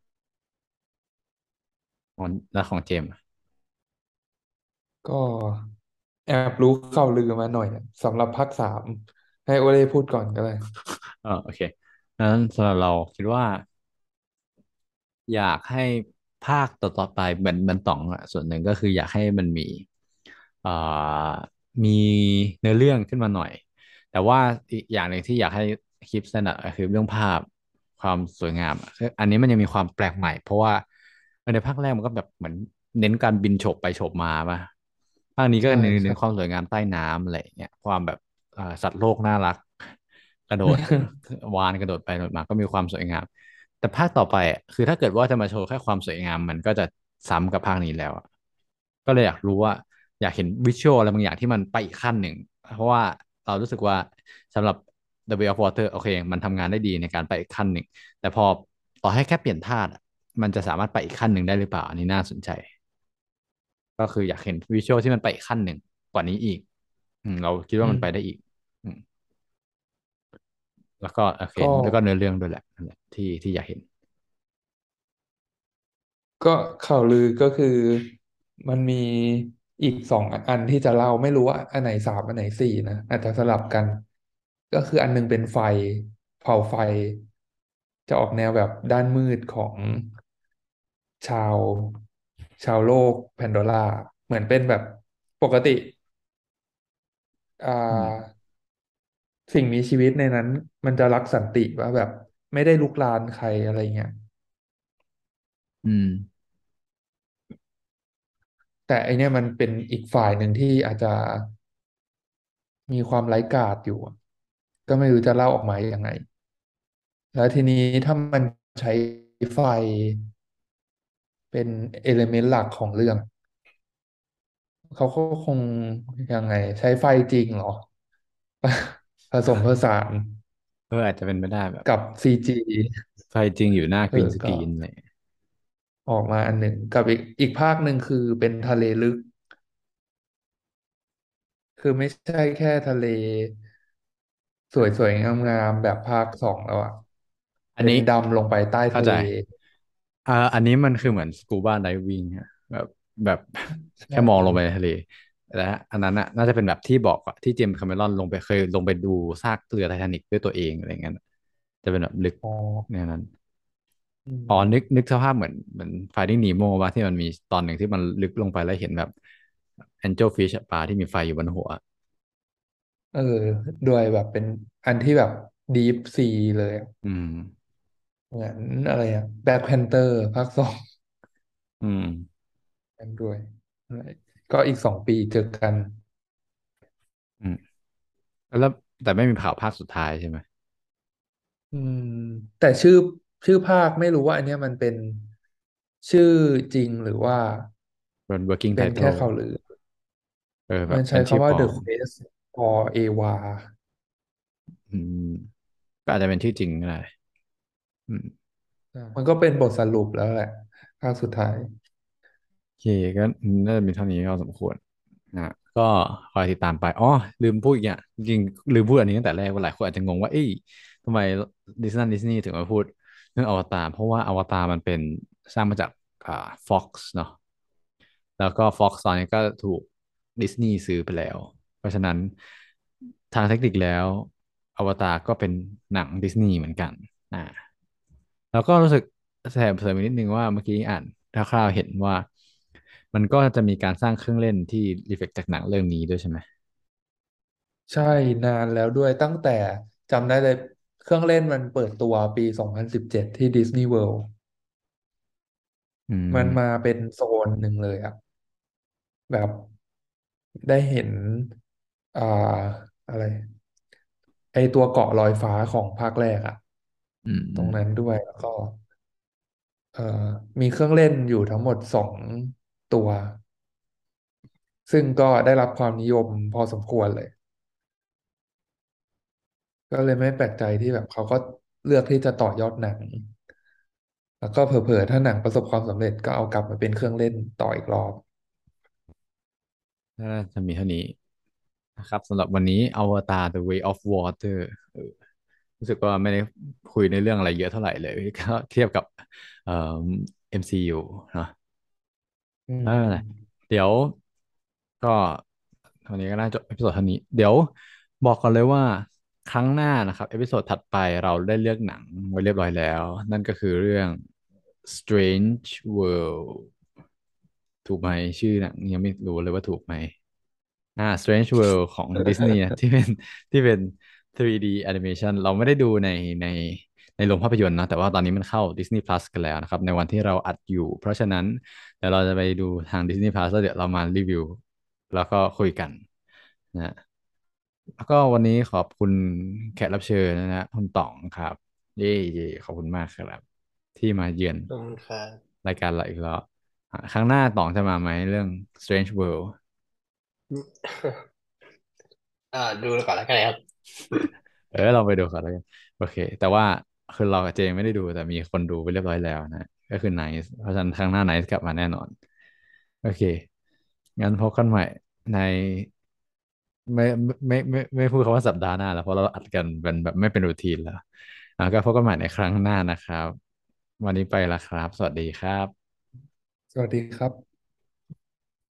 ของแล้วของเจมส์อะก็แอบรู้ข่าวลือมาหน่อยอะสำหรับภาคสามให้โอเล่พูดก่อนก็เลยเออโอเคนั้นสำหรับเราคิดว่า อยากให้ภาคต่อๆไปเหมือนเหมือนต่องอะส่วนหนึ่งก็คืออยากให้มันมีเอ่อมีเนื้อเรื่องขึ้นมาหน่อยแต่ว่าอีกอย่างหนึ่งที่อยากให้คลิปสแตนดาร์ดคือเรื่องภาพความสวยงามอะคืออันนี้มันยังมีความแปลกใหม่เพราะว่าในภาคแรกมันก็แบบเหมือนเน้นการบินโฉบไปโฉบมาป่ะภาคนี้ก็ใช่เน้นเน้ใช่นความสวยงามใต้น้ำอะไรอย่างเงี้ยความแบบอ่าสัตว์โลกน่ารักกระโดด วานกระโดดไปกระโดดมาก็มีความสวยงาม แต่ภาคต่อไปอะคือถ้าเกิดว่าจะมาโชว์แค่ความสวยงามมันก็จะซ้ำกับภาคนี้แล้วอะก็เลยอยากรู้ว่าอยากเห็นวิชวลอะไรบางอย่างที่มันไปอีกขั้นหนึ่งเพราะว่าเรารู้สึกว่าสำหรับ The Way of Water โอเคมันทำงานได้ดีในการไปอีกขั้นหนึ่งแต่พอต่อให้แค่เปลี่ยนธาตุอะมันจะสามารถไปอีกขั้นหนึ่งได้หรือเปล่าอันนี้น่าสนใจก็คืออยากเห็นวิชวลที่มันไปอีกขั้นหนึ่งกว่านี้อีกอืมเราคิดว่าอืมมันไปได้อีกอืมแล้วก็โอเคก็แล้วก็เนื้อเรื่องด้วยแหละนั่นแหละที่ที่อยากเห็นก็ข่าวลือก็คือมันมีอีกสองอันที่จะเล่าไม่รู้ว่าอันไหนสามอันไหนสี่นะอาจจะสลับกันก็คืออันหนึงเป็นไฟเผาไฟจะออกแนวแบบด้านมืดของชาวชาวโลกแพนโดร่าเหมือนเป็นแบบปกติอ่อืมาสิ่งมีชีวิตในนั้นมันจะรักสันติว่าแบบไม่ได้ลุกรานใครอะไรเงี้ยอืมแต่ไอเนี้ยมันเป็นอีกฝ่ายหนึ่งที่อาจจะมีความไร้กาจอยู่อะก็ไม่รู้จะเล่าออกมายังไงแล้วทีนี้ถ้ามันใช้ไฟเป็นเอลิเมนต์หลักของเรื่องเขาก็คงยังไงใช้ไฟจริงเหรอผสมผสานเอออาจจะเป็นไปได้แบบกับซีจีไฟจริงอยู่หน้ากเออรีนสกก็รีนเลยออกมาอันหนึ่งกับอีกอีกภาคหนึ่งคือเป็นทะเลลึกคือไม่ใช่แค่ทะเลสวยๆงามๆแบบภาคสองแล้วอะเป็นอันนี้ดำลงไปใต้เข้าใจทะเลอ่าอันนี้มันคือเหมือนสกูบ้าไดวิ่งอะแบบแบบใช่แค่มองลงไปในทะเลและอันนั้นน่ะน่าจะเป็นแบบที่บอกอะที่เจมส์คาเมรอนลงไปเคยลงไปดูซากเรือไททานิกด้วยตัวเองอะไรเงี้ยจะเป็นแบบลึกอ๋อในนั้นอือ๋อนึกมนึกสภาพเหมือนเหมือน Finding Nemo ว่าที่มันมีตอนหนึ่งที่มันลึกลงไปแล้วเห็นแบบ Angel Fish อะปลาที่มีไฟอยู่บนหัวเออด้วยแบบเป็นอันที่แบบดีฟซีเลยอะอืมเหมือนอะไรอะแบ็คแพนเตอร์ภาคสองอืมกันด้วยอะไรก็อีกสองปีเจอกันอืมแล้วแต่ไม่มีข่าวภาคสุดท้ายใช่ไหมอืมแต่ชื่อชื่อภาคไม่รู้ว่าอันเนี้ยมันเป็นชื่อจริงหรือว่าเป็น working เป็นแค่ title ข่าวลือเออแบมันบเป็นชื่อใช้คำว่าปลอ The ม Quest for Ava อืมก็อาจจะเป็นชื่อจริงก็ได้อืมอ่ามันก็เป็นบทสรุปแล้วแหละภาคสุดท้ายโอเคก็น่าจะมีเท่านี้ก็สมควรนะก็คอยติดตามไปอ๋อลืมพูดอีกอย่างจริงๆลืมพูดอันนี้ตั้งแต่แรกว่าหลายคนอาจจะงงว่าเอ้ยทำไมดิสนีย์ดิสนีย์ถึงมาพูดเรื่องอวตารเพราะว่าอวตารมันเป็นสร้างมาจากอ่า Fox เนาะแล้วก็ Fox ตอนนี้ก็ถูกดิสนีย์ซื้อไปแล้วเพราะฉะนั้นทางเทคนิคแล้วอวตารก็เป็นหนังดิสนีย์เหมือนกันอ่า แล้วก็รู้สึกแสบเสริมอีกนิดนึงว่าเมื่อกี้อ่านคร่าวๆเห็นว่ามันก็จะมีการสร้างเครื่องเล่นที่รีเฟกจากหนังเรื่องนี้ด้วยใช่ไหมใช่นานแล้วด้วยตั้งแต่จำได้เลยเครื่องเล่นมันเปิดตัวปีสองพันสิบเจ็ดที่ดิสนีย์เวิลด์อืมันมามเป็นโซนหนึ่งเลยอะแบบได้เห็นอ่าอะไรไอตัวเกาะลอยฟ้าของภาคแรกอะอืมอืมตรงนั้นด้วยแล้วก็เอ่อมีเครื่องเล่นอยู่ทั้งหมดสองตัวซึ่งก็ได้รับความนิยมพอสมควรเลย ก็เลยไม่แปลกใจที่แบบเขาก็เลือกที่จะต่อยอดหนังแล้วก็เผลอๆถ้าหนังประสบความสำเร็จก็เอากลับมาเป็นเครื่องเล่นต่ออีกรอบน่าจะมีเท่านี้นะครับสำหรับวันนี้ Avatar The Way of Water เออรู้สึกว่าไม่ได้คุยในเรื่องอะไรเยอะเท่าไหร่เลยก็เทียบกับเอ่อ เอ็ม ซี ยู เนอะอืไม่เป็นไรมเดี๋ยวก็เท่านี้ก็น่าจบเอพิโซดเท่านี้เดี๋ยวบอกก่อนเลยว่าครั้งหน้านะครับเอพิโซดถัดไปเราได้เลือกหนังไว้เรียบร้อยแล้วนั่นก็คือเรื่อง Strange World ถูกไหมชื่อหนังยังไม่รู้เลยว่าถูกไหมอ่า Strange World ของดิสนีย์นะที่เป็นที่เป็น ทรี ดี animation เราไม่ได้ดูในในในโรงภาพยนตร์นะแต่ว่าตอนนี้มันเข้า Disney Plus กันแล้วนะครับในวันที่เราอัดอยู่เพราะฉะนั้น เดี๋ยวเราจะไปดูทาง Disney Plus แล้วเดี๋ยวเรามารีวิวแล้วก็คุยกันนะแล้วก็วันนี้ขอบคุณแขกรับเชิญนะฮะคุณต๋องครับเย่เย่ขอบคุณมากครับที่มาเยือนขอบคุณครับรายการเราอีกแล้วอ่ะครั้งหน้าต๋องจะมาไหมเรื่อง Strange World อ่าดูก่อนแล้วกันนะครับเออเราไปดูก่อนแล้วกันโอเคแต่ว่าคือเรากับเจไม่ได้ดูแต่มีคนดูไปเรียบร้อยแล้วนะก็คือไนซ์เพราะฉะนั้นครั้งหน้าไนซ์กลับมาแน่นอนโอเคงั้นพบกันใหม่ในไม่ไม่ไม่ไม่ไม่พูดคำว่าสัปดาห์หน้าแล้วเพราะเราอัดกันเป็นแบบไม่เป็นรูทีนแล้วอ่ะก็พบกันใหม่ในครั้งหน้านะครับวันนี้ไปแล้วครับสวัสดีครับสวัสดีครับ